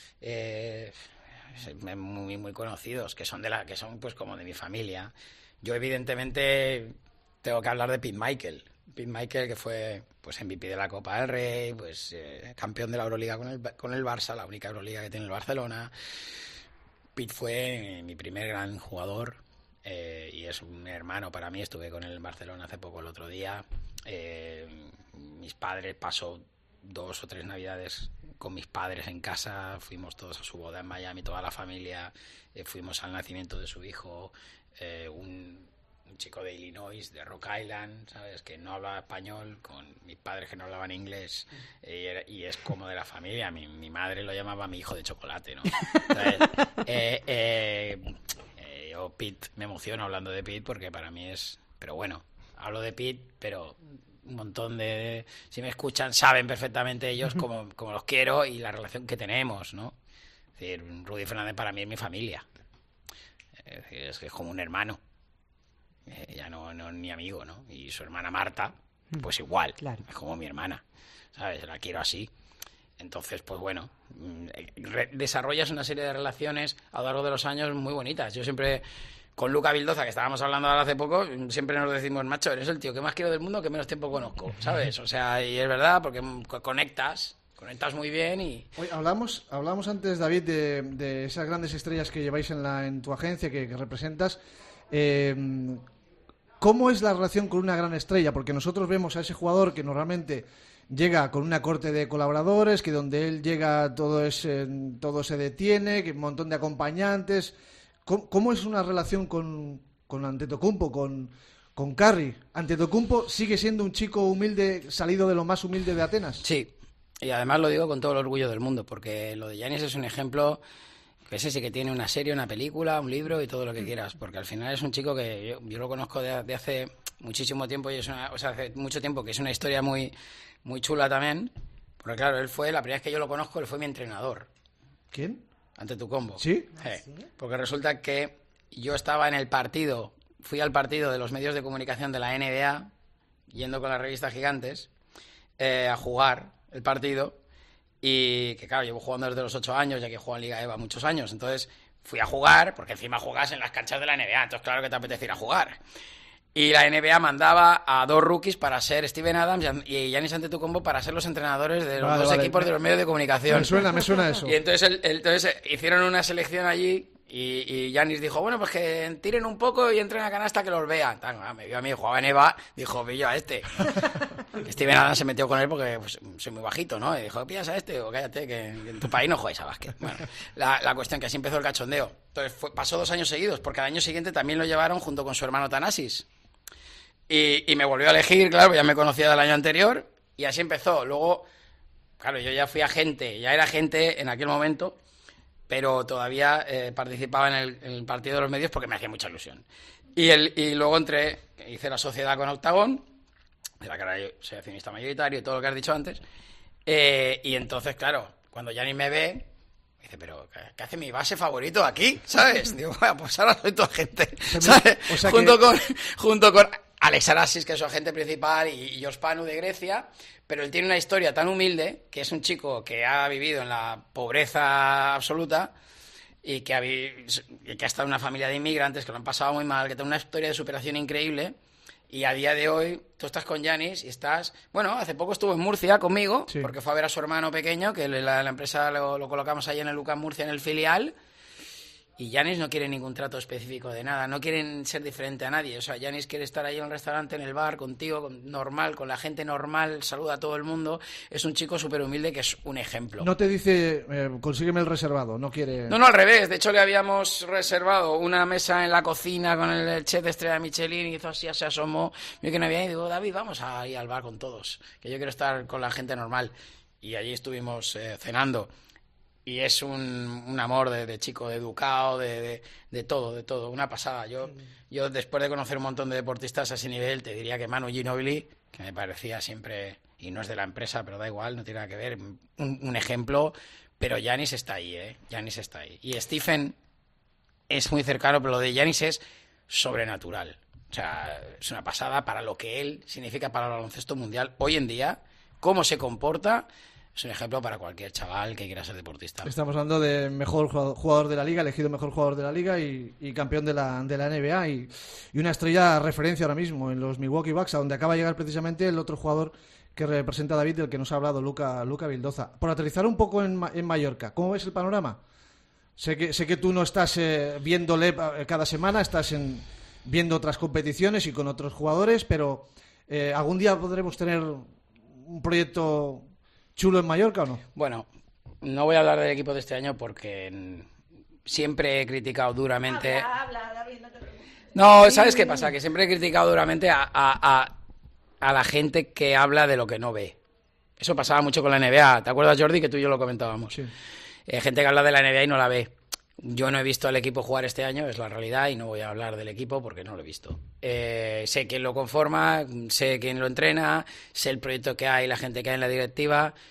Speaker 4: Muy, muy conocidos, que son pues como de mi familia. Yo evidentemente tengo que hablar de Pete Michael, que fue pues MVP de la Copa del Rey, pues campeón de la Euroliga con el Barça, la única Euroliga que tiene el Barcelona. Pete fue mi primer gran jugador y es un hermano para mí. Estuve con él en Barcelona hace poco, el otro día. Mis padres pasó 2 o 3 navidades con mis padres en casa, fuimos todos a su boda en Miami, toda la familia, fuimos al nacimiento de su hijo, un chico de Illinois, de Rock Island, ¿sabes?, que no hablaba español, con mis padres que no hablaban inglés, y es como de la familia. Mi madre lo llamaba mi hijo de chocolate, ¿no? Yo, Pete, me emociono hablando de Pete porque para mí es... Pero bueno, hablo de Pete, pero... un montón si me escuchan saben perfectamente ellos como los quiero y la relación que tenemos, ¿no? Es decir, Rudy Fernández para mí es mi familia, es como un hermano, ya no ni amigo, ¿no? Y su hermana Marta, pues igual, claro. Es como mi hermana, ¿sabes? La quiero así. Entonces, pues bueno, desarrollas una serie de relaciones a lo largo de los años muy bonitas. Yo siempre, con Luca Vildoza, que estábamos hablando ahora hace poco, siempre nos decimos, macho, eres el tío que más quiero del mundo, que menos tiempo conozco, ¿sabes? O sea, y es verdad, porque conectas muy bien y...
Speaker 3: Oye, hablamos antes, David, de esas grandes estrellas que lleváis en tu agencia, que representas. ¿Cómo es la relación con una gran estrella? Porque nosotros vemos a ese jugador que normalmente llega con una corte de colaboradores, que donde él llega todo se detiene, que un montón de acompañantes. ¿Cómo es una relación con Antetokounmpo, con Curry? Antetokounmpo sigue siendo un chico humilde, salido de lo más humilde de Atenas.
Speaker 4: Sí, y además lo digo con todo el orgullo del mundo, porque lo de Giannis es un ejemplo que ese sí que tiene una serie, una película, un libro y todo lo que quieras, porque al final es un chico que yo lo conozco de hace muchísimo tiempo, y hace mucho tiempo, que es una historia muy, muy chula también, porque claro, la primera vez que yo lo conozco, él fue mi entrenador.
Speaker 3: ¿Quién?
Speaker 4: Antetokounmpo.
Speaker 3: ¿Sí?
Speaker 4: ¿Sí? Porque resulta que yo estaba en el partido, fui al partido de los medios de comunicación de la NBA, yendo con la revista Gigantes, a jugar el partido, y que claro, llevo jugando desde los 8 años, ya que he jugado en Liga EVA muchos años, entonces fui a jugar, porque encima jugas en las canchas de la NBA, entonces claro que te apetece ir a jugar. Y la NBA mandaba a 2 rookies para ser Steven Adams y Giannis Antetokounmpo para ser los entrenadores de los dos equipos de los medios de comunicación.
Speaker 3: Me suena eso.
Speaker 4: Y entonces hicieron una selección allí y Giannis dijo, bueno, pues que tiren un poco y entren a canasta que los vean. Me vio a mí, jugaba en EVA, dijo, pillo a este. Steven Adams se metió con él porque pues, soy muy bajito, ¿no? Y dijo, pillas a este o cállate, que en tu país no jugáis a básquet. Bueno, la cuestión que así empezó el cachondeo. Entonces pasó 2 años seguidos, porque al año siguiente también lo llevaron junto con su hermano Thanasis. Y me volvió a elegir, claro, ya me conocía del año anterior, y así empezó. Luego, claro, yo ya fui agente, ya era agente en aquel momento, pero todavía participaba en el partido de los medios porque me hacía mucha ilusión. Y luego hice la sociedad con Octagon, de la que ahora yo soy accionista mayoritario y todo lo que has dicho antes, y entonces, claro, cuando Giannis me ve, me dice, pero ¿qué hace mi base favorito aquí? ¿Sabes? Digo, bueno, pues ahora soy tu agente, ¿sabes? O sea junto con Alex Arasis, que es su agente principal, y Jos Panu de Grecia, pero él tiene una historia tan humilde, que es un chico que ha vivido en la pobreza absoluta y que ha estado en una familia de inmigrantes que lo han pasado muy mal, que tiene una historia de superación increíble, y a día de hoy tú estás con Giannis y estás... Bueno, hace poco estuvo en Murcia conmigo, sí, porque fue a ver a su hermano pequeño, que la empresa lo colocamos ahí en el UCAM Murcia, en el filial. Y Giannis no quiere ningún trato específico de nada, no quieren ser diferente a nadie. O sea, Giannis quiere estar ahí en el restaurante, en el bar, contigo, normal, con la gente normal, saluda a todo el mundo. Es un chico súper humilde que es un ejemplo.
Speaker 3: No te dice, consígueme el reservado, no quiere...
Speaker 4: No, al revés. De hecho, le habíamos reservado una mesa en la cocina con el chef de estrella Michelin, y hizo así, se asomó, vio que no había ido, y digo, David, vamos a ir al bar con todos, que yo quiero estar con la gente normal. Y allí estuvimos cenando. Y es un amor de chico, de educado, de todo, una pasada. Yo después de conocer un montón de deportistas a ese nivel, te diría que Manu Ginóbili, que me parecía siempre, y no es de la empresa, pero da igual, no tiene nada que ver, un ejemplo, pero Giannis está ahí, Giannis está ahí. Y Stephen es muy cercano, pero lo de Giannis es sobrenatural. O sea, es una pasada para lo que él significa para el baloncesto mundial hoy en día, cómo se comporta. Es un ejemplo para cualquier chaval que quiera ser deportista.
Speaker 3: Estamos hablando de mejor jugador de la liga, elegido mejor jugador de la liga y campeón de la NBA y una estrella referencia ahora mismo en los Milwaukee Bucks, a donde acaba de llegar precisamente el otro jugador que representa a David, del que nos ha hablado, Luca Vildoza. Por aterrizar un poco en Mallorca, ¿cómo ves el panorama? Sé que tú no estás viendo LEP cada semana, estás viendo otras competiciones y con otros jugadores, pero ¿algún día podremos tener un proyecto chulo en Mallorca o no?
Speaker 4: Bueno, no voy a hablar del equipo de este año porque siempre he criticado duramente...
Speaker 2: Habla, David, no te preocupes.
Speaker 4: No, ¿sabes qué pasa? Que siempre he criticado duramente a la gente que habla de lo que no ve. Eso pasaba mucho con la NBA. ¿Te acuerdas, Jordi, que tú y yo lo comentábamos?
Speaker 3: Sí.
Speaker 4: Gente que habla de la NBA y no la ve. Yo no he visto al equipo jugar este año, es la realidad, y no voy a hablar del equipo porque no lo he visto. Sé quién lo conforma, sé quién lo entrena, sé el proyecto que hay, la gente que hay en la directiva,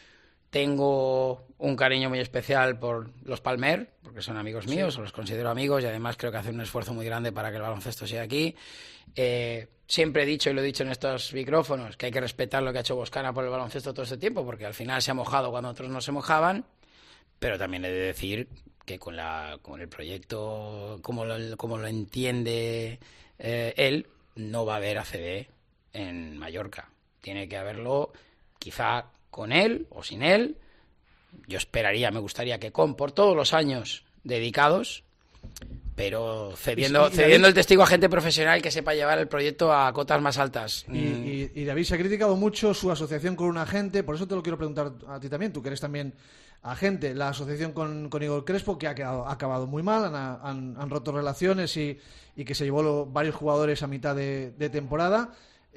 Speaker 4: Tengo un cariño muy especial por los Palmer, porque son amigos míos, los considero amigos y además creo que hacen un esfuerzo muy grande para que el baloncesto sea aquí. Siempre he dicho, y lo he dicho en estos micrófonos, que hay que respetar lo que ha hecho Boscana por el baloncesto todo este tiempo, porque al final se ha mojado cuando otros no se mojaban, pero también he de decir que con el proyecto, como lo entiende él, no va a haber ACB en Mallorca. Tiene que haberlo quizá con él o sin él. Yo esperaría, me gustaría que por todos los años dedicados, pero cediendo el testigo a gente profesional que sepa llevar el proyecto a cotas más altas.
Speaker 3: Y David, se ha criticado mucho su asociación con un agente, por eso te lo quiero preguntar a ti también, tú que eres también agente. La asociación con Igor Crespo, que ha acabado muy mal, han roto relaciones y que se llevó varios jugadores a mitad de temporada.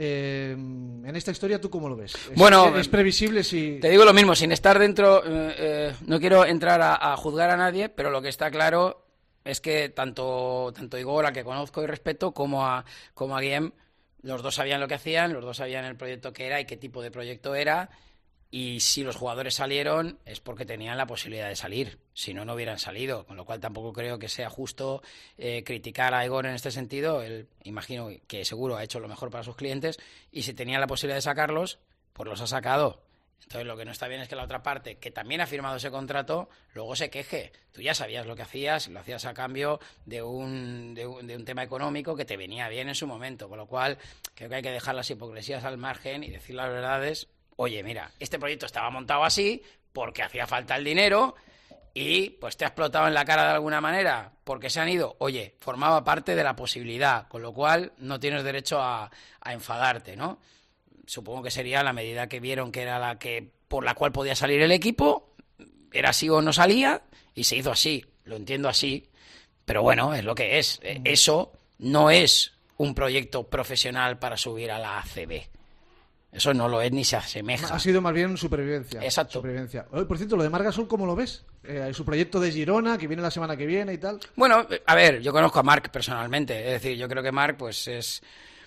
Speaker 3: En esta historia, ¿tú cómo lo ves? ¿Es previsible si...?
Speaker 4: Te digo lo mismo, sin estar dentro, no quiero entrar a juzgar a nadie, pero lo que está claro es que tanto Igor, a que conozco y respeto, como a Guillem, los dos sabían lo que hacían, los dos sabían el proyecto que era y qué tipo de proyecto era, y si los jugadores salieron es porque tenían la posibilidad de salir, si no, no hubieran salido, con lo cual tampoco creo que sea justo criticar a Igor en este sentido. Él, imagino que seguro ha hecho lo mejor para sus clientes, y si tenía la posibilidad de sacarlos, pues los ha sacado. Entonces lo que no está bien es que la otra parte, que también ha firmado ese contrato, luego se queje. Tú ya sabías lo que hacías, lo hacías a cambio de un tema económico que te venía bien en su momento, con lo cual creo que hay que dejar las hipocresías al margen y decir las verdades. Oye, mira, este proyecto estaba montado así porque hacía falta el dinero y pues te ha explotado en la cara de alguna manera porque se han ido. Oye, formaba parte de la posibilidad, con lo cual no tienes derecho a enfadarte, ¿no? Supongo que sería la medida que vieron que era por la cual podía salir el equipo, era así o no salía, y se hizo así, lo entiendo así, pero bueno, es lo que es. Eso no es un proyecto profesional para subir a la ACB. Eso no lo es ni se asemeja.
Speaker 3: Ha sido más bien supervivencia.
Speaker 4: Exacto.
Speaker 3: Supervivencia. Oye, por cierto, lo de Marc Gasol, ¿cómo lo ves? Su proyecto de Girona, que viene la semana que viene y tal.
Speaker 4: Bueno, a ver, yo conozco a Marc personalmente. Es decir, yo creo que Marc pues es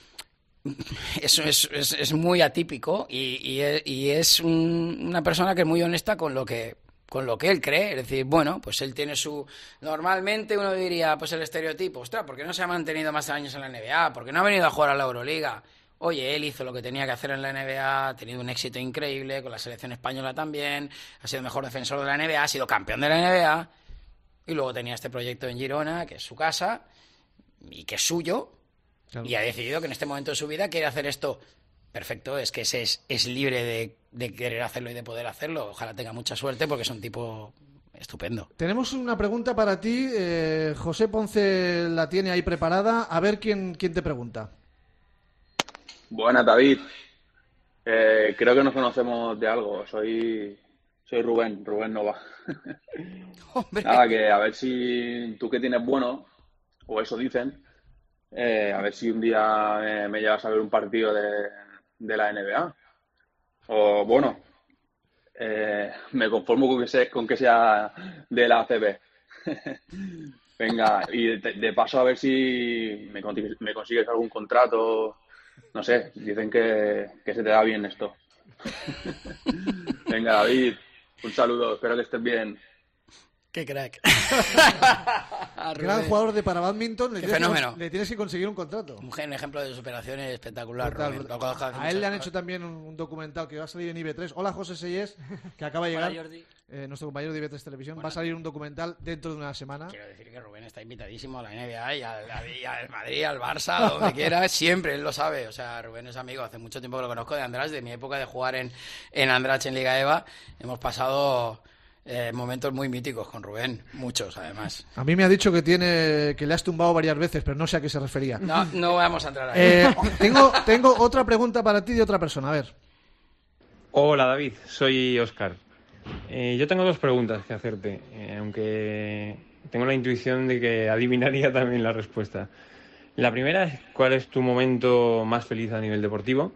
Speaker 4: muy atípico y es una persona que es muy honesta con lo que él cree. Es decir, bueno, pues él tiene normalmente uno diría, pues el estereotipo, ostras, ¿por qué no se ha mantenido más años en la NBA? ¿Por qué no ha venido a jugar a la Euroliga? Oye, él hizo lo que tenía que hacer en la NBA, ha tenido un éxito increíble, con la selección española también, ha sido el mejor defensor de la NBA, ha sido campeón de la NBA, y luego tenía este proyecto en Girona, que es su casa, y que es suyo, claro. Y ha decidido que en este momento de su vida quiere hacer esto. Perfecto, es que es libre de querer hacerlo y de poder hacerlo. Ojalá tenga mucha suerte, porque es un tipo estupendo.
Speaker 3: Tenemos una pregunta para ti, José Ponce la tiene ahí preparada, a ver quién te pregunta.
Speaker 15: Buenas, David. Creo que nos conocemos de algo. Soy Rubén Nova. Nada, que a ver si tú que tienes bueno, o eso dicen, a ver si un día me llevas a ver un partido de la NBA. O bueno, me conformo con que sea de la ACB. Venga, y de paso a ver si me consigues algún contrato. No sé, dicen que se te da bien esto. Venga, David, un saludo, espero que estés bien.
Speaker 4: ¡Qué crack!
Speaker 3: Gran jugador de para badminton,
Speaker 4: le
Speaker 3: tienes que conseguir un contrato.
Speaker 4: Un ejemplo de superación espectacular.
Speaker 3: A él le han hecho también un documental que va a salir en IB3. Hola, José Seyes, que acaba de llegar. Nuestro compañero de IB3 Televisión. Va a salir un documental dentro de una semana.
Speaker 4: Quiero decir que Rubén está invitadísimo a la NBA y al Madrid, al Barça, a donde quiera. Siempre, él lo sabe. O sea, Rubén es amigo. Hace mucho tiempo que lo conozco de András, de mi época de jugar en András en Liga EVA. Hemos pasado momentos muy míticos con Rubén, muchos además.
Speaker 3: A mí me ha dicho que le has tumbado varias veces, pero no sé a qué se refería.
Speaker 4: No vamos a entrar ahí.
Speaker 3: Tengo otra pregunta para ti de otra persona, a ver.
Speaker 16: Hola David, soy Óscar. Yo tengo dos preguntas que hacerte, aunque tengo la intuición de que adivinaría también la respuesta. La primera es, ¿cuál es tu momento más feliz a nivel deportivo?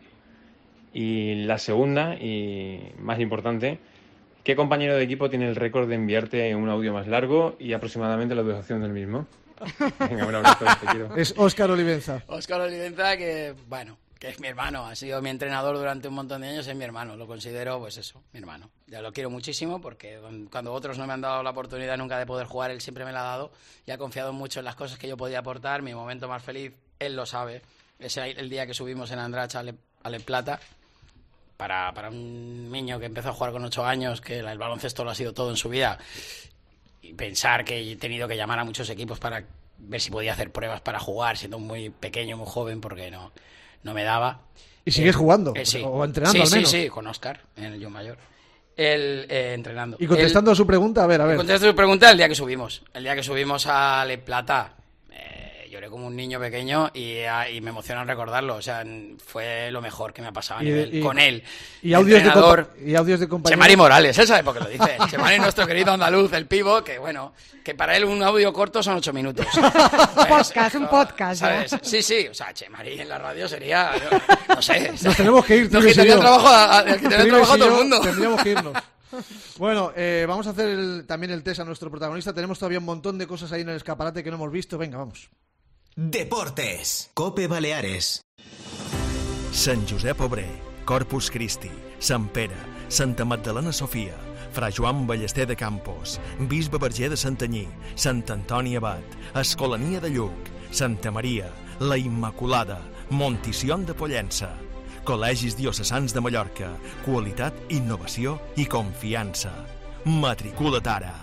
Speaker 16: Y la segunda, y más importante, ¿qué compañero de equipo tiene el récord de enviarte un audio más largo y aproximadamente la duración del mismo? Venga, un abrazo, te quiero.
Speaker 3: Es Óscar Olivenza.
Speaker 4: Óscar Olivenza, que, bueno, que es mi hermano, ha sido mi entrenador durante un montón de años, es mi hermano, lo considero, pues eso, mi hermano. Ya lo quiero muchísimo porque cuando otros no me han dado la oportunidad nunca de poder jugar, él siempre me la ha dado y ha confiado mucho en las cosas que yo podía aportar. Mi momento más feliz, él lo sabe, es el día que subimos en Andratx a Le Plata. Para un niño que empezó a jugar con 8 años, que el baloncesto lo ha sido todo en su vida, y pensar que he tenido que llamar a muchos equipos para ver si podía hacer pruebas para jugar, siendo muy pequeño, muy joven, porque no me daba.
Speaker 3: ¿Y sigues jugando?
Speaker 4: Sí.
Speaker 3: ¿O entrenando al menos?
Speaker 4: Sí, con Óscar, en el Yo Mayor. Él entrenando.
Speaker 3: Y contestando a su pregunta, a ver.
Speaker 4: Contestando a su pregunta, el día que subimos a Le Plata, lloré como un niño pequeño y me emociona recordarlo. O sea, fue lo mejor que me ha pasado con él.
Speaker 3: Y audios de compañeros.
Speaker 4: Chemari Morales, él sabe por qué lo dice. Chemari, nuestro querido andaluz, el pivo, que bueno, que para él un audio corto son 8 minutos.
Speaker 5: Un podcast.
Speaker 4: ¿Sabes? Sí. O sea, Chemari en la radio sería, no sé.
Speaker 3: Nos tenemos que ir.
Speaker 4: Nos quitaría trabajo a todo el mundo.
Speaker 3: Tendríamos que irnos. Bueno, vamos a hacer también el test a nuestro protagonista. Tenemos todavía un montón de cosas ahí en el escaparate que no hemos visto. Venga, vamos.
Speaker 1: Deportes. COPE Baleares.
Speaker 11: Sant Josep Obrer, Corpus Christi, Sant Pere, Santa Magdalena Sofia, Fra Joan Ballester de Campos, Bisbe Verger de Santanyí, Sant Antoni Abat, Escolania de Lluc, Santa Maria, La Immaculada, Monticion de Pollença, Col·legis Diocesans de Mallorca, qualitat, innovació i confiança. Matricula't ara.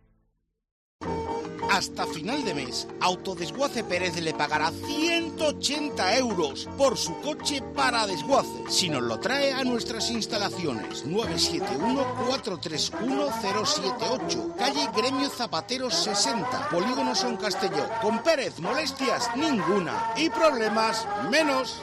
Speaker 17: Hasta final de mes, Autodesguace Pérez le pagará 180 euros por su coche para desguace, si nos lo trae a nuestras instalaciones. 971-431-078, calle Gremio Zapateros 60, Polígono Son Castelló. Con Pérez, molestias ninguna y problemas menos.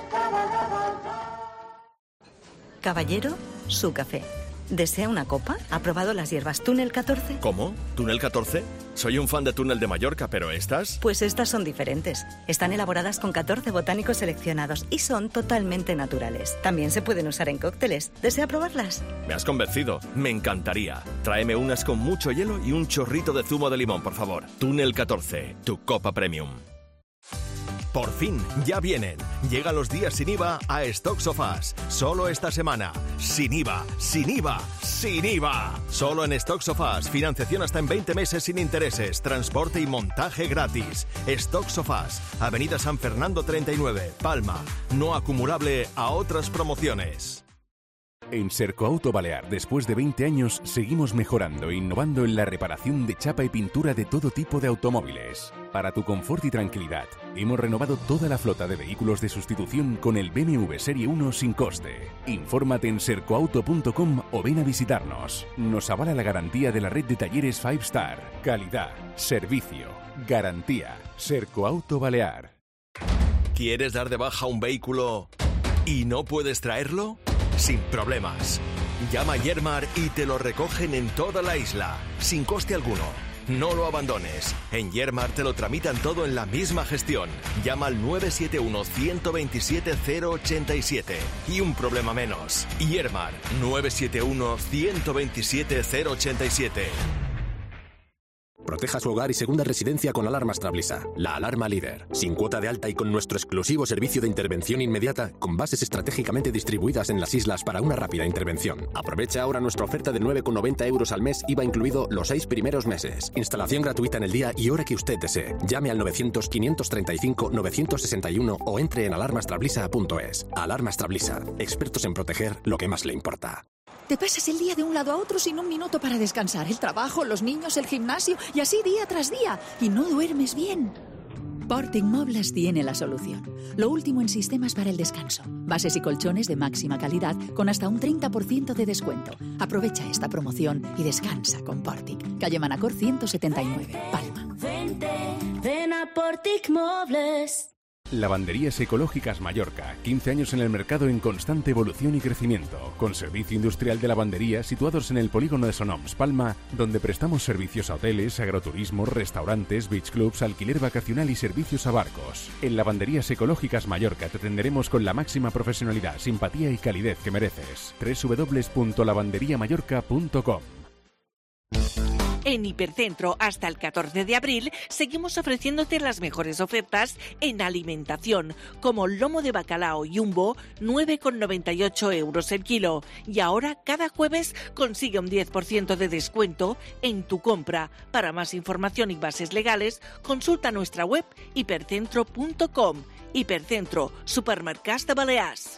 Speaker 18: Caballero, su café. ¿Desea una copa? ¿Ha probado las hierbas Túnel 14?
Speaker 11: ¿Cómo? ¿Túnel 14? Soy un fan de Túnel de Mallorca, pero ¿estas?
Speaker 18: Pues estas son diferentes. Están elaboradas con 14 botánicos seleccionados y son totalmente naturales. También se pueden usar en cócteles. ¿Desea probarlas?
Speaker 11: Me has convencido. Me encantaría. Tráeme unas con mucho hielo y un chorrito de zumo de limón, por favor. Túnel 14, tu copa premium. Por fin, ya vienen. Llegan los días sin IVA a Stock Sofás. Solo esta semana. Sin IVA, sin IVA, sin IVA. Solo en Stock Sofás. Financiación hasta en 20 meses sin intereses. Transporte y montaje gratis. Stock Sofás. Avenida San Fernando 39, Palma. No acumulable a otras promociones.
Speaker 19: En Sercoauto Balear, después de 20 años, seguimos mejorando e innovando en la reparación de chapa y pintura de todo tipo de automóviles. Para tu confort y tranquilidad, hemos renovado toda la flota de vehículos de sustitución con el BMW Serie 1 sin coste. Infórmate en sercoauto.com o ven a visitarnos. Nos avala la garantía de la red de talleres 5 Star. Calidad, servicio, garantía. Sercoauto Balear.
Speaker 11: ¿Quieres dar de baja un vehículo y no puedes traerlo? Sin problemas. Llama a Yermar y te lo recogen en toda la isla, sin coste alguno. No lo abandones. En Yermar te lo tramitan todo en la misma gestión. Llama al 971-127-087 y un problema menos. Yermar, 971-127-087.
Speaker 20: Proteja su hogar y segunda residencia con Alarmas Trablisa, la alarma líder. Sin cuota de alta y con nuestro exclusivo servicio de intervención inmediata, con bases estratégicamente distribuidas en las islas para una rápida intervención. Aprovecha ahora nuestra oferta de 9,90 euros al mes, IVA incluido los 6 primeros meses. Instalación gratuita en el día y hora que usted desee. Llame al 900-535-961 o entre en alarmastrablisa.es. Alarmas Trablisa, expertos en proteger lo que más le importa.
Speaker 21: Te pasas el día de un lado a otro sin un minuto para descansar. El trabajo, los niños, el gimnasio y así día tras día. Y no duermes bien. Portic Mobles tiene la solución. Lo último en sistemas para el descanso. Bases y colchones de máxima calidad con hasta un 30% de descuento. Aprovecha esta promoción y descansa con Portic. Calle Manacor 179, Palma.
Speaker 22: Ven a Portic Mobles.
Speaker 19: Lavanderías Ecológicas Mallorca, 15 años en el mercado en constante evolución y crecimiento, con servicio industrial de lavandería situados en el polígono de Sonoms, Palma, donde prestamos servicios a hoteles, agroturismo, restaurantes, beach clubs, alquiler vacacional y servicios a barcos. En Lavanderías Ecológicas Mallorca te atenderemos con la máxima profesionalidad, simpatía y calidez que mereces. www.lavanderiamallorca.com.
Speaker 6: En Hipercentro, hasta el 14 de abril, seguimos ofreciéndote las mejores ofertas en alimentación, como lomo de bacalao Jumbo, 9,98 € el kilo. Y ahora, cada jueves, consigue un 10% de descuento en tu compra. Para más información y bases legales, consulta nuestra web hipercentro.com. Hipercentro, supermercats de Balears.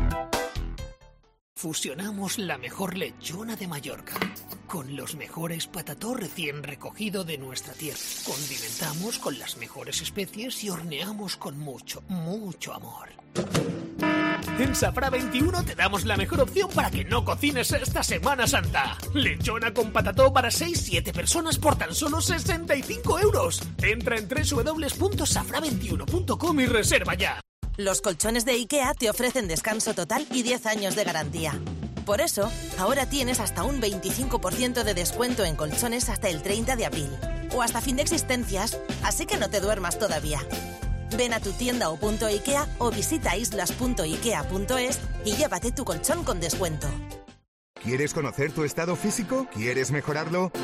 Speaker 7: Fusionamos la mejor lechona de Mallorca con los mejores patatós recién recogido de nuestra tierra. Condimentamos con las mejores especies y horneamos con mucho, mucho amor. En Safra 21 te damos la mejor opción para que no cocines esta Semana Santa. Lechona con patató para 6-7 personas por tan solo 65 €. Entra en www.safra21.com y reserva ya.
Speaker 23: Los colchones de IKEA te ofrecen descanso total y 10 años de garantía. Por eso, ahora tienes hasta un 25% de descuento en colchones hasta el 30 de abril. O hasta fin de existencias, así que no te duermas todavía. Ven a tu tienda o punto IKEA o visita islas.ikea.es y llévate tu colchón con descuento.
Speaker 24: ¿Quieres conocer tu estado físico? ¿Quieres mejorarlo?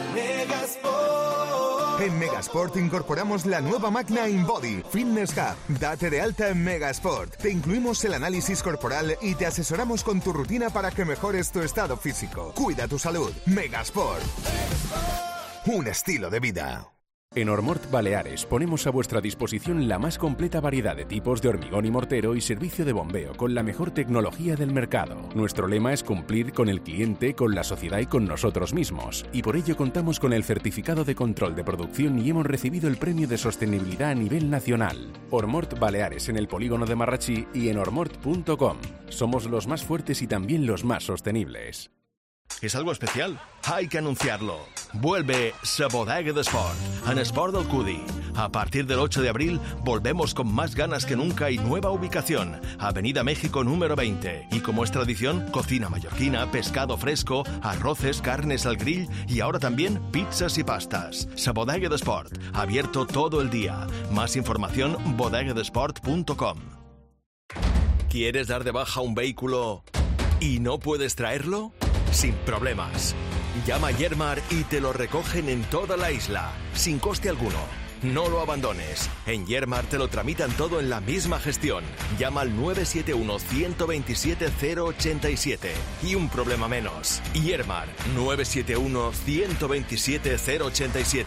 Speaker 24: En Megasport incorporamos la nueva máquina InBody Fitness Hub. Date de alta en Megasport. Te incluimos el análisis corporal y te asesoramos con tu rutina para que mejores tu estado físico. Cuida tu salud. Megasport. Un estilo de vida.
Speaker 19: En Ormort Baleares ponemos a vuestra disposición la más completa variedad de tipos de hormigón y mortero y servicio de bombeo con la mejor tecnología del mercado. Nuestro lema es cumplir con el cliente, con la sociedad y con nosotros mismos. Y por ello contamos con el certificado de control de producción y hemos recibido el premio de sostenibilidad a nivel nacional. Ormort Baleares en el polígono de Marrachí y en ormort.com. Somos los más fuertes y también los más sostenibles.
Speaker 11: ¿Es algo especial? Hay que anunciarlo. Vuelve Sa Bodega d'Esport, en Esport del Cudi. A partir del 8 de abril volvemos con más ganas que nunca y nueva ubicación. Avenida México número 20. Y como es tradición, cocina mallorquina, pescado fresco, arroces, carnes al grill y ahora también pizzas y pastas. Sa Bodega d'Esport, abierto todo el día. Más información bodegadesport.com. ¿Quieres dar de baja un vehículo y no puedes traerlo? Sin problemas. Llama a Yermar y te lo recogen en toda la isla, sin coste alguno. No lo abandones. En Yermar te lo tramitan todo en la misma gestión. Llama al 971-127-087 y un problema menos. Yermar, 971-127-087.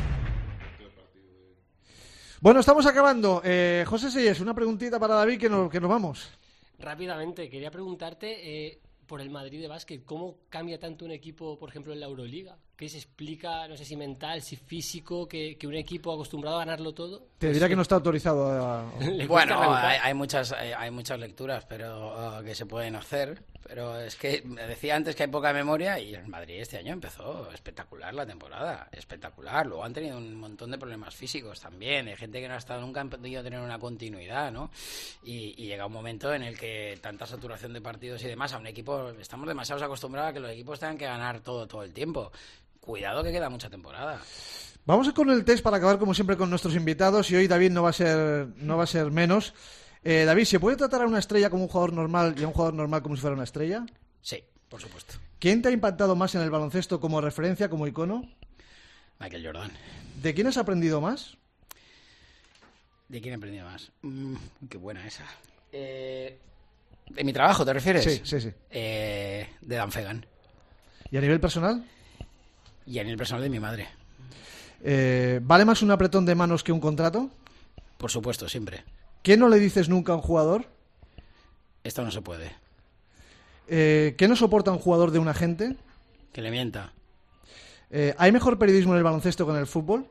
Speaker 3: Bueno, estamos acabando. José Seyes, una preguntita para David que nos vamos.
Speaker 25: Rápidamente, quería preguntarte... por el Madrid de básquet, ¿cómo cambia tanto un equipo, por ejemplo, en la Euroliga? ¿Qué se explica, no sé si mental, si físico, que un equipo acostumbrado a ganarlo todo?
Speaker 3: Te dirá que no está autorizado a...
Speaker 4: Bueno, hay muchas lecturas pero que se pueden hacer, pero es que me decía antes que hay poca memoria y el Madrid este año empezó espectacular la temporada, espectacular. Luego han tenido un montón de problemas físicos también, hay gente que no ha estado nunca, han podido tener una continuidad, ¿no? Y llega un momento en el que tanta saturación de partidos y demás, a un equipo, estamos demasiado acostumbrados a que los equipos tengan que ganar todo el tiempo. Cuidado que queda mucha temporada.
Speaker 3: Vamos con el test para acabar como siempre con nuestros invitados y hoy David no va a ser menos. David, ¿se puede tratar a una estrella como un jugador normal y a un jugador normal como si fuera una estrella?
Speaker 4: Sí, por supuesto.
Speaker 3: ¿Quién te ha impactado más en el baloncesto como referencia, como icono?
Speaker 4: Michael Jordan.
Speaker 3: ¿De quién has aprendido más?
Speaker 4: ¿De quién he aprendido más? Qué buena esa. ¿De mi trabajo te refieres?
Speaker 3: Sí.
Speaker 4: De Dan Fegan.
Speaker 3: ¿Y a nivel personal?
Speaker 4: Y a nivel personal de mi madre.
Speaker 3: ¿Vale más un apretón de manos que un contrato?
Speaker 4: Por supuesto, siempre.
Speaker 3: ¿Qué no le dices nunca a un jugador?
Speaker 4: Esto no se puede.
Speaker 3: ¿Qué no soporta un jugador de un agente?
Speaker 4: Que le mienta.
Speaker 3: ¿Hay mejor periodismo en el baloncesto que en el fútbol?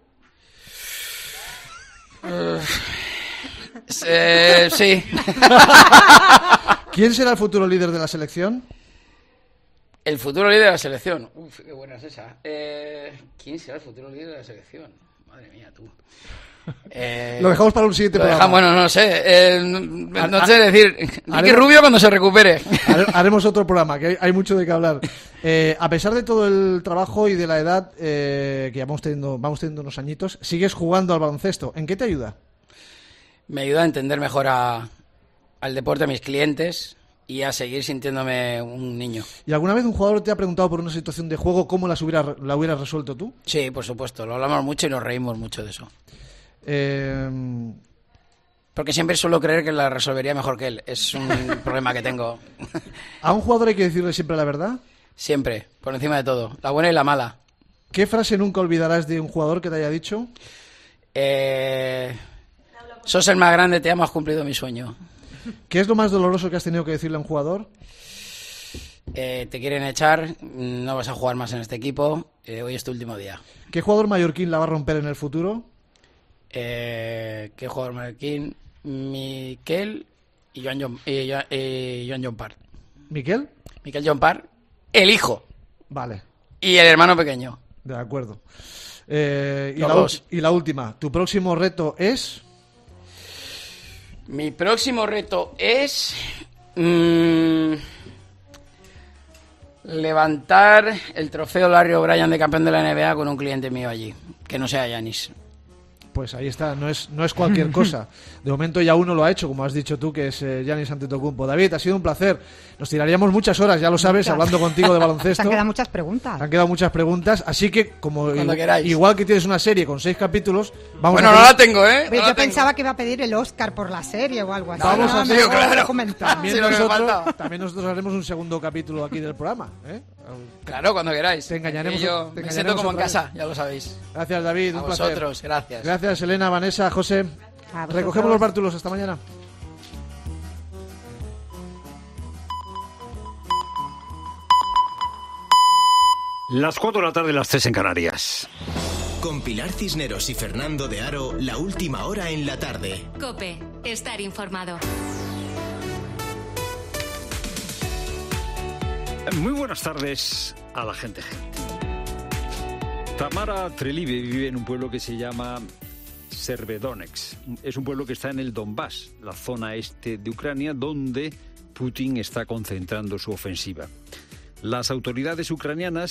Speaker 4: Sí.
Speaker 3: ¿Quién será el futuro líder de la selección?
Speaker 4: El futuro líder de la selección. Uf, qué buena es esa. ¿Quién será el futuro líder de la selección? Madre mía, tú.
Speaker 3: Lo dejamos para un siguiente programa.
Speaker 4: Bueno, no sé. No sé decir. Ricky Rubio cuando se recupere.
Speaker 3: Haremos otro programa, que hay mucho de qué hablar. A pesar de todo el trabajo y de la edad que ya vamos teniendo unos añitos, sigues jugando al baloncesto. ¿En qué te ayuda?
Speaker 4: Me ayuda a entender mejor al deporte, a mis clientes y a seguir sintiéndome un niño.
Speaker 3: ¿Y alguna vez un jugador te ha preguntado por una situación de juego cómo la hubieras resuelto tú?
Speaker 4: Sí, por supuesto, lo hablamos mucho y nos reímos mucho de eso. Porque siempre suelo creer que la resolvería mejor que él. Es un problema que tengo.
Speaker 3: ¿A un jugador hay que decirle siempre la verdad?
Speaker 4: Siempre, por encima de todo. La buena y la mala.
Speaker 3: ¿Qué frase nunca olvidarás de un jugador que te haya dicho?
Speaker 4: Sos el más grande, te amo, has cumplido mi sueño.
Speaker 3: ¿Qué es lo más doloroso que has tenido que decirle a un jugador?
Speaker 4: Te quieren echar, no vas a jugar más en este equipo, hoy es tu último día.
Speaker 3: ¿Qué jugador mallorquín la va a romper en el futuro?
Speaker 4: ¿Qué jugador mallorquín? Miquel y Joan Llompart.
Speaker 3: ¿Miquel?
Speaker 4: Miquel Llompart, el hijo.
Speaker 3: Vale.
Speaker 4: Y el hermano pequeño.
Speaker 3: De acuerdo. Y la última, ¿tu próximo reto es?
Speaker 4: Mi próximo reto es levantar el trofeo Larry O'Brien de campeón de la NBA con un cliente mío allí, que no sea Giannis.
Speaker 3: Pues ahí está, no es cualquier cosa. De momento ya uno lo ha hecho, como has dicho tú, que es Giannis Antetokounmpo. David, ha sido un placer. Nos tiraríamos muchas horas, ya lo sabes, hablando contigo de baloncesto.
Speaker 5: Te han quedado muchas preguntas.
Speaker 3: Han quedado muchas preguntas, así que como igual que tienes una serie con 6 capítulos, vamos
Speaker 4: no la tengo, ¿eh?
Speaker 5: No yo pensaba que iba a pedir el Oscar por la serie o algo así.
Speaker 3: Vamos a hacer,
Speaker 4: claro.
Speaker 3: También nosotros haremos un segundo capítulo aquí del programa, ¿eh?
Speaker 4: Claro, cuando queráis.
Speaker 3: Te engañaremos.
Speaker 4: Me siento como en casa, ya lo sabéis.
Speaker 3: Gracias, David, un placer.
Speaker 4: A vosotros, gracias.
Speaker 3: Gracias, Elena, Vanessa, José. Recogemos los bártulos, hasta mañana.
Speaker 8: Las 4 de la tarde, las 3 en Canarias.
Speaker 1: Con Pilar Cisneros y Fernando de Aro, la última hora en la tarde.
Speaker 9: COPE, estar informado.
Speaker 8: Muy buenas tardes a la gente. Tamara Trelive vive en un pueblo que se llama Severodonetsk. Es un pueblo que está en el Donbass, la zona este de Ucrania, donde Putin está concentrando su ofensiva. Las autoridades ucranianas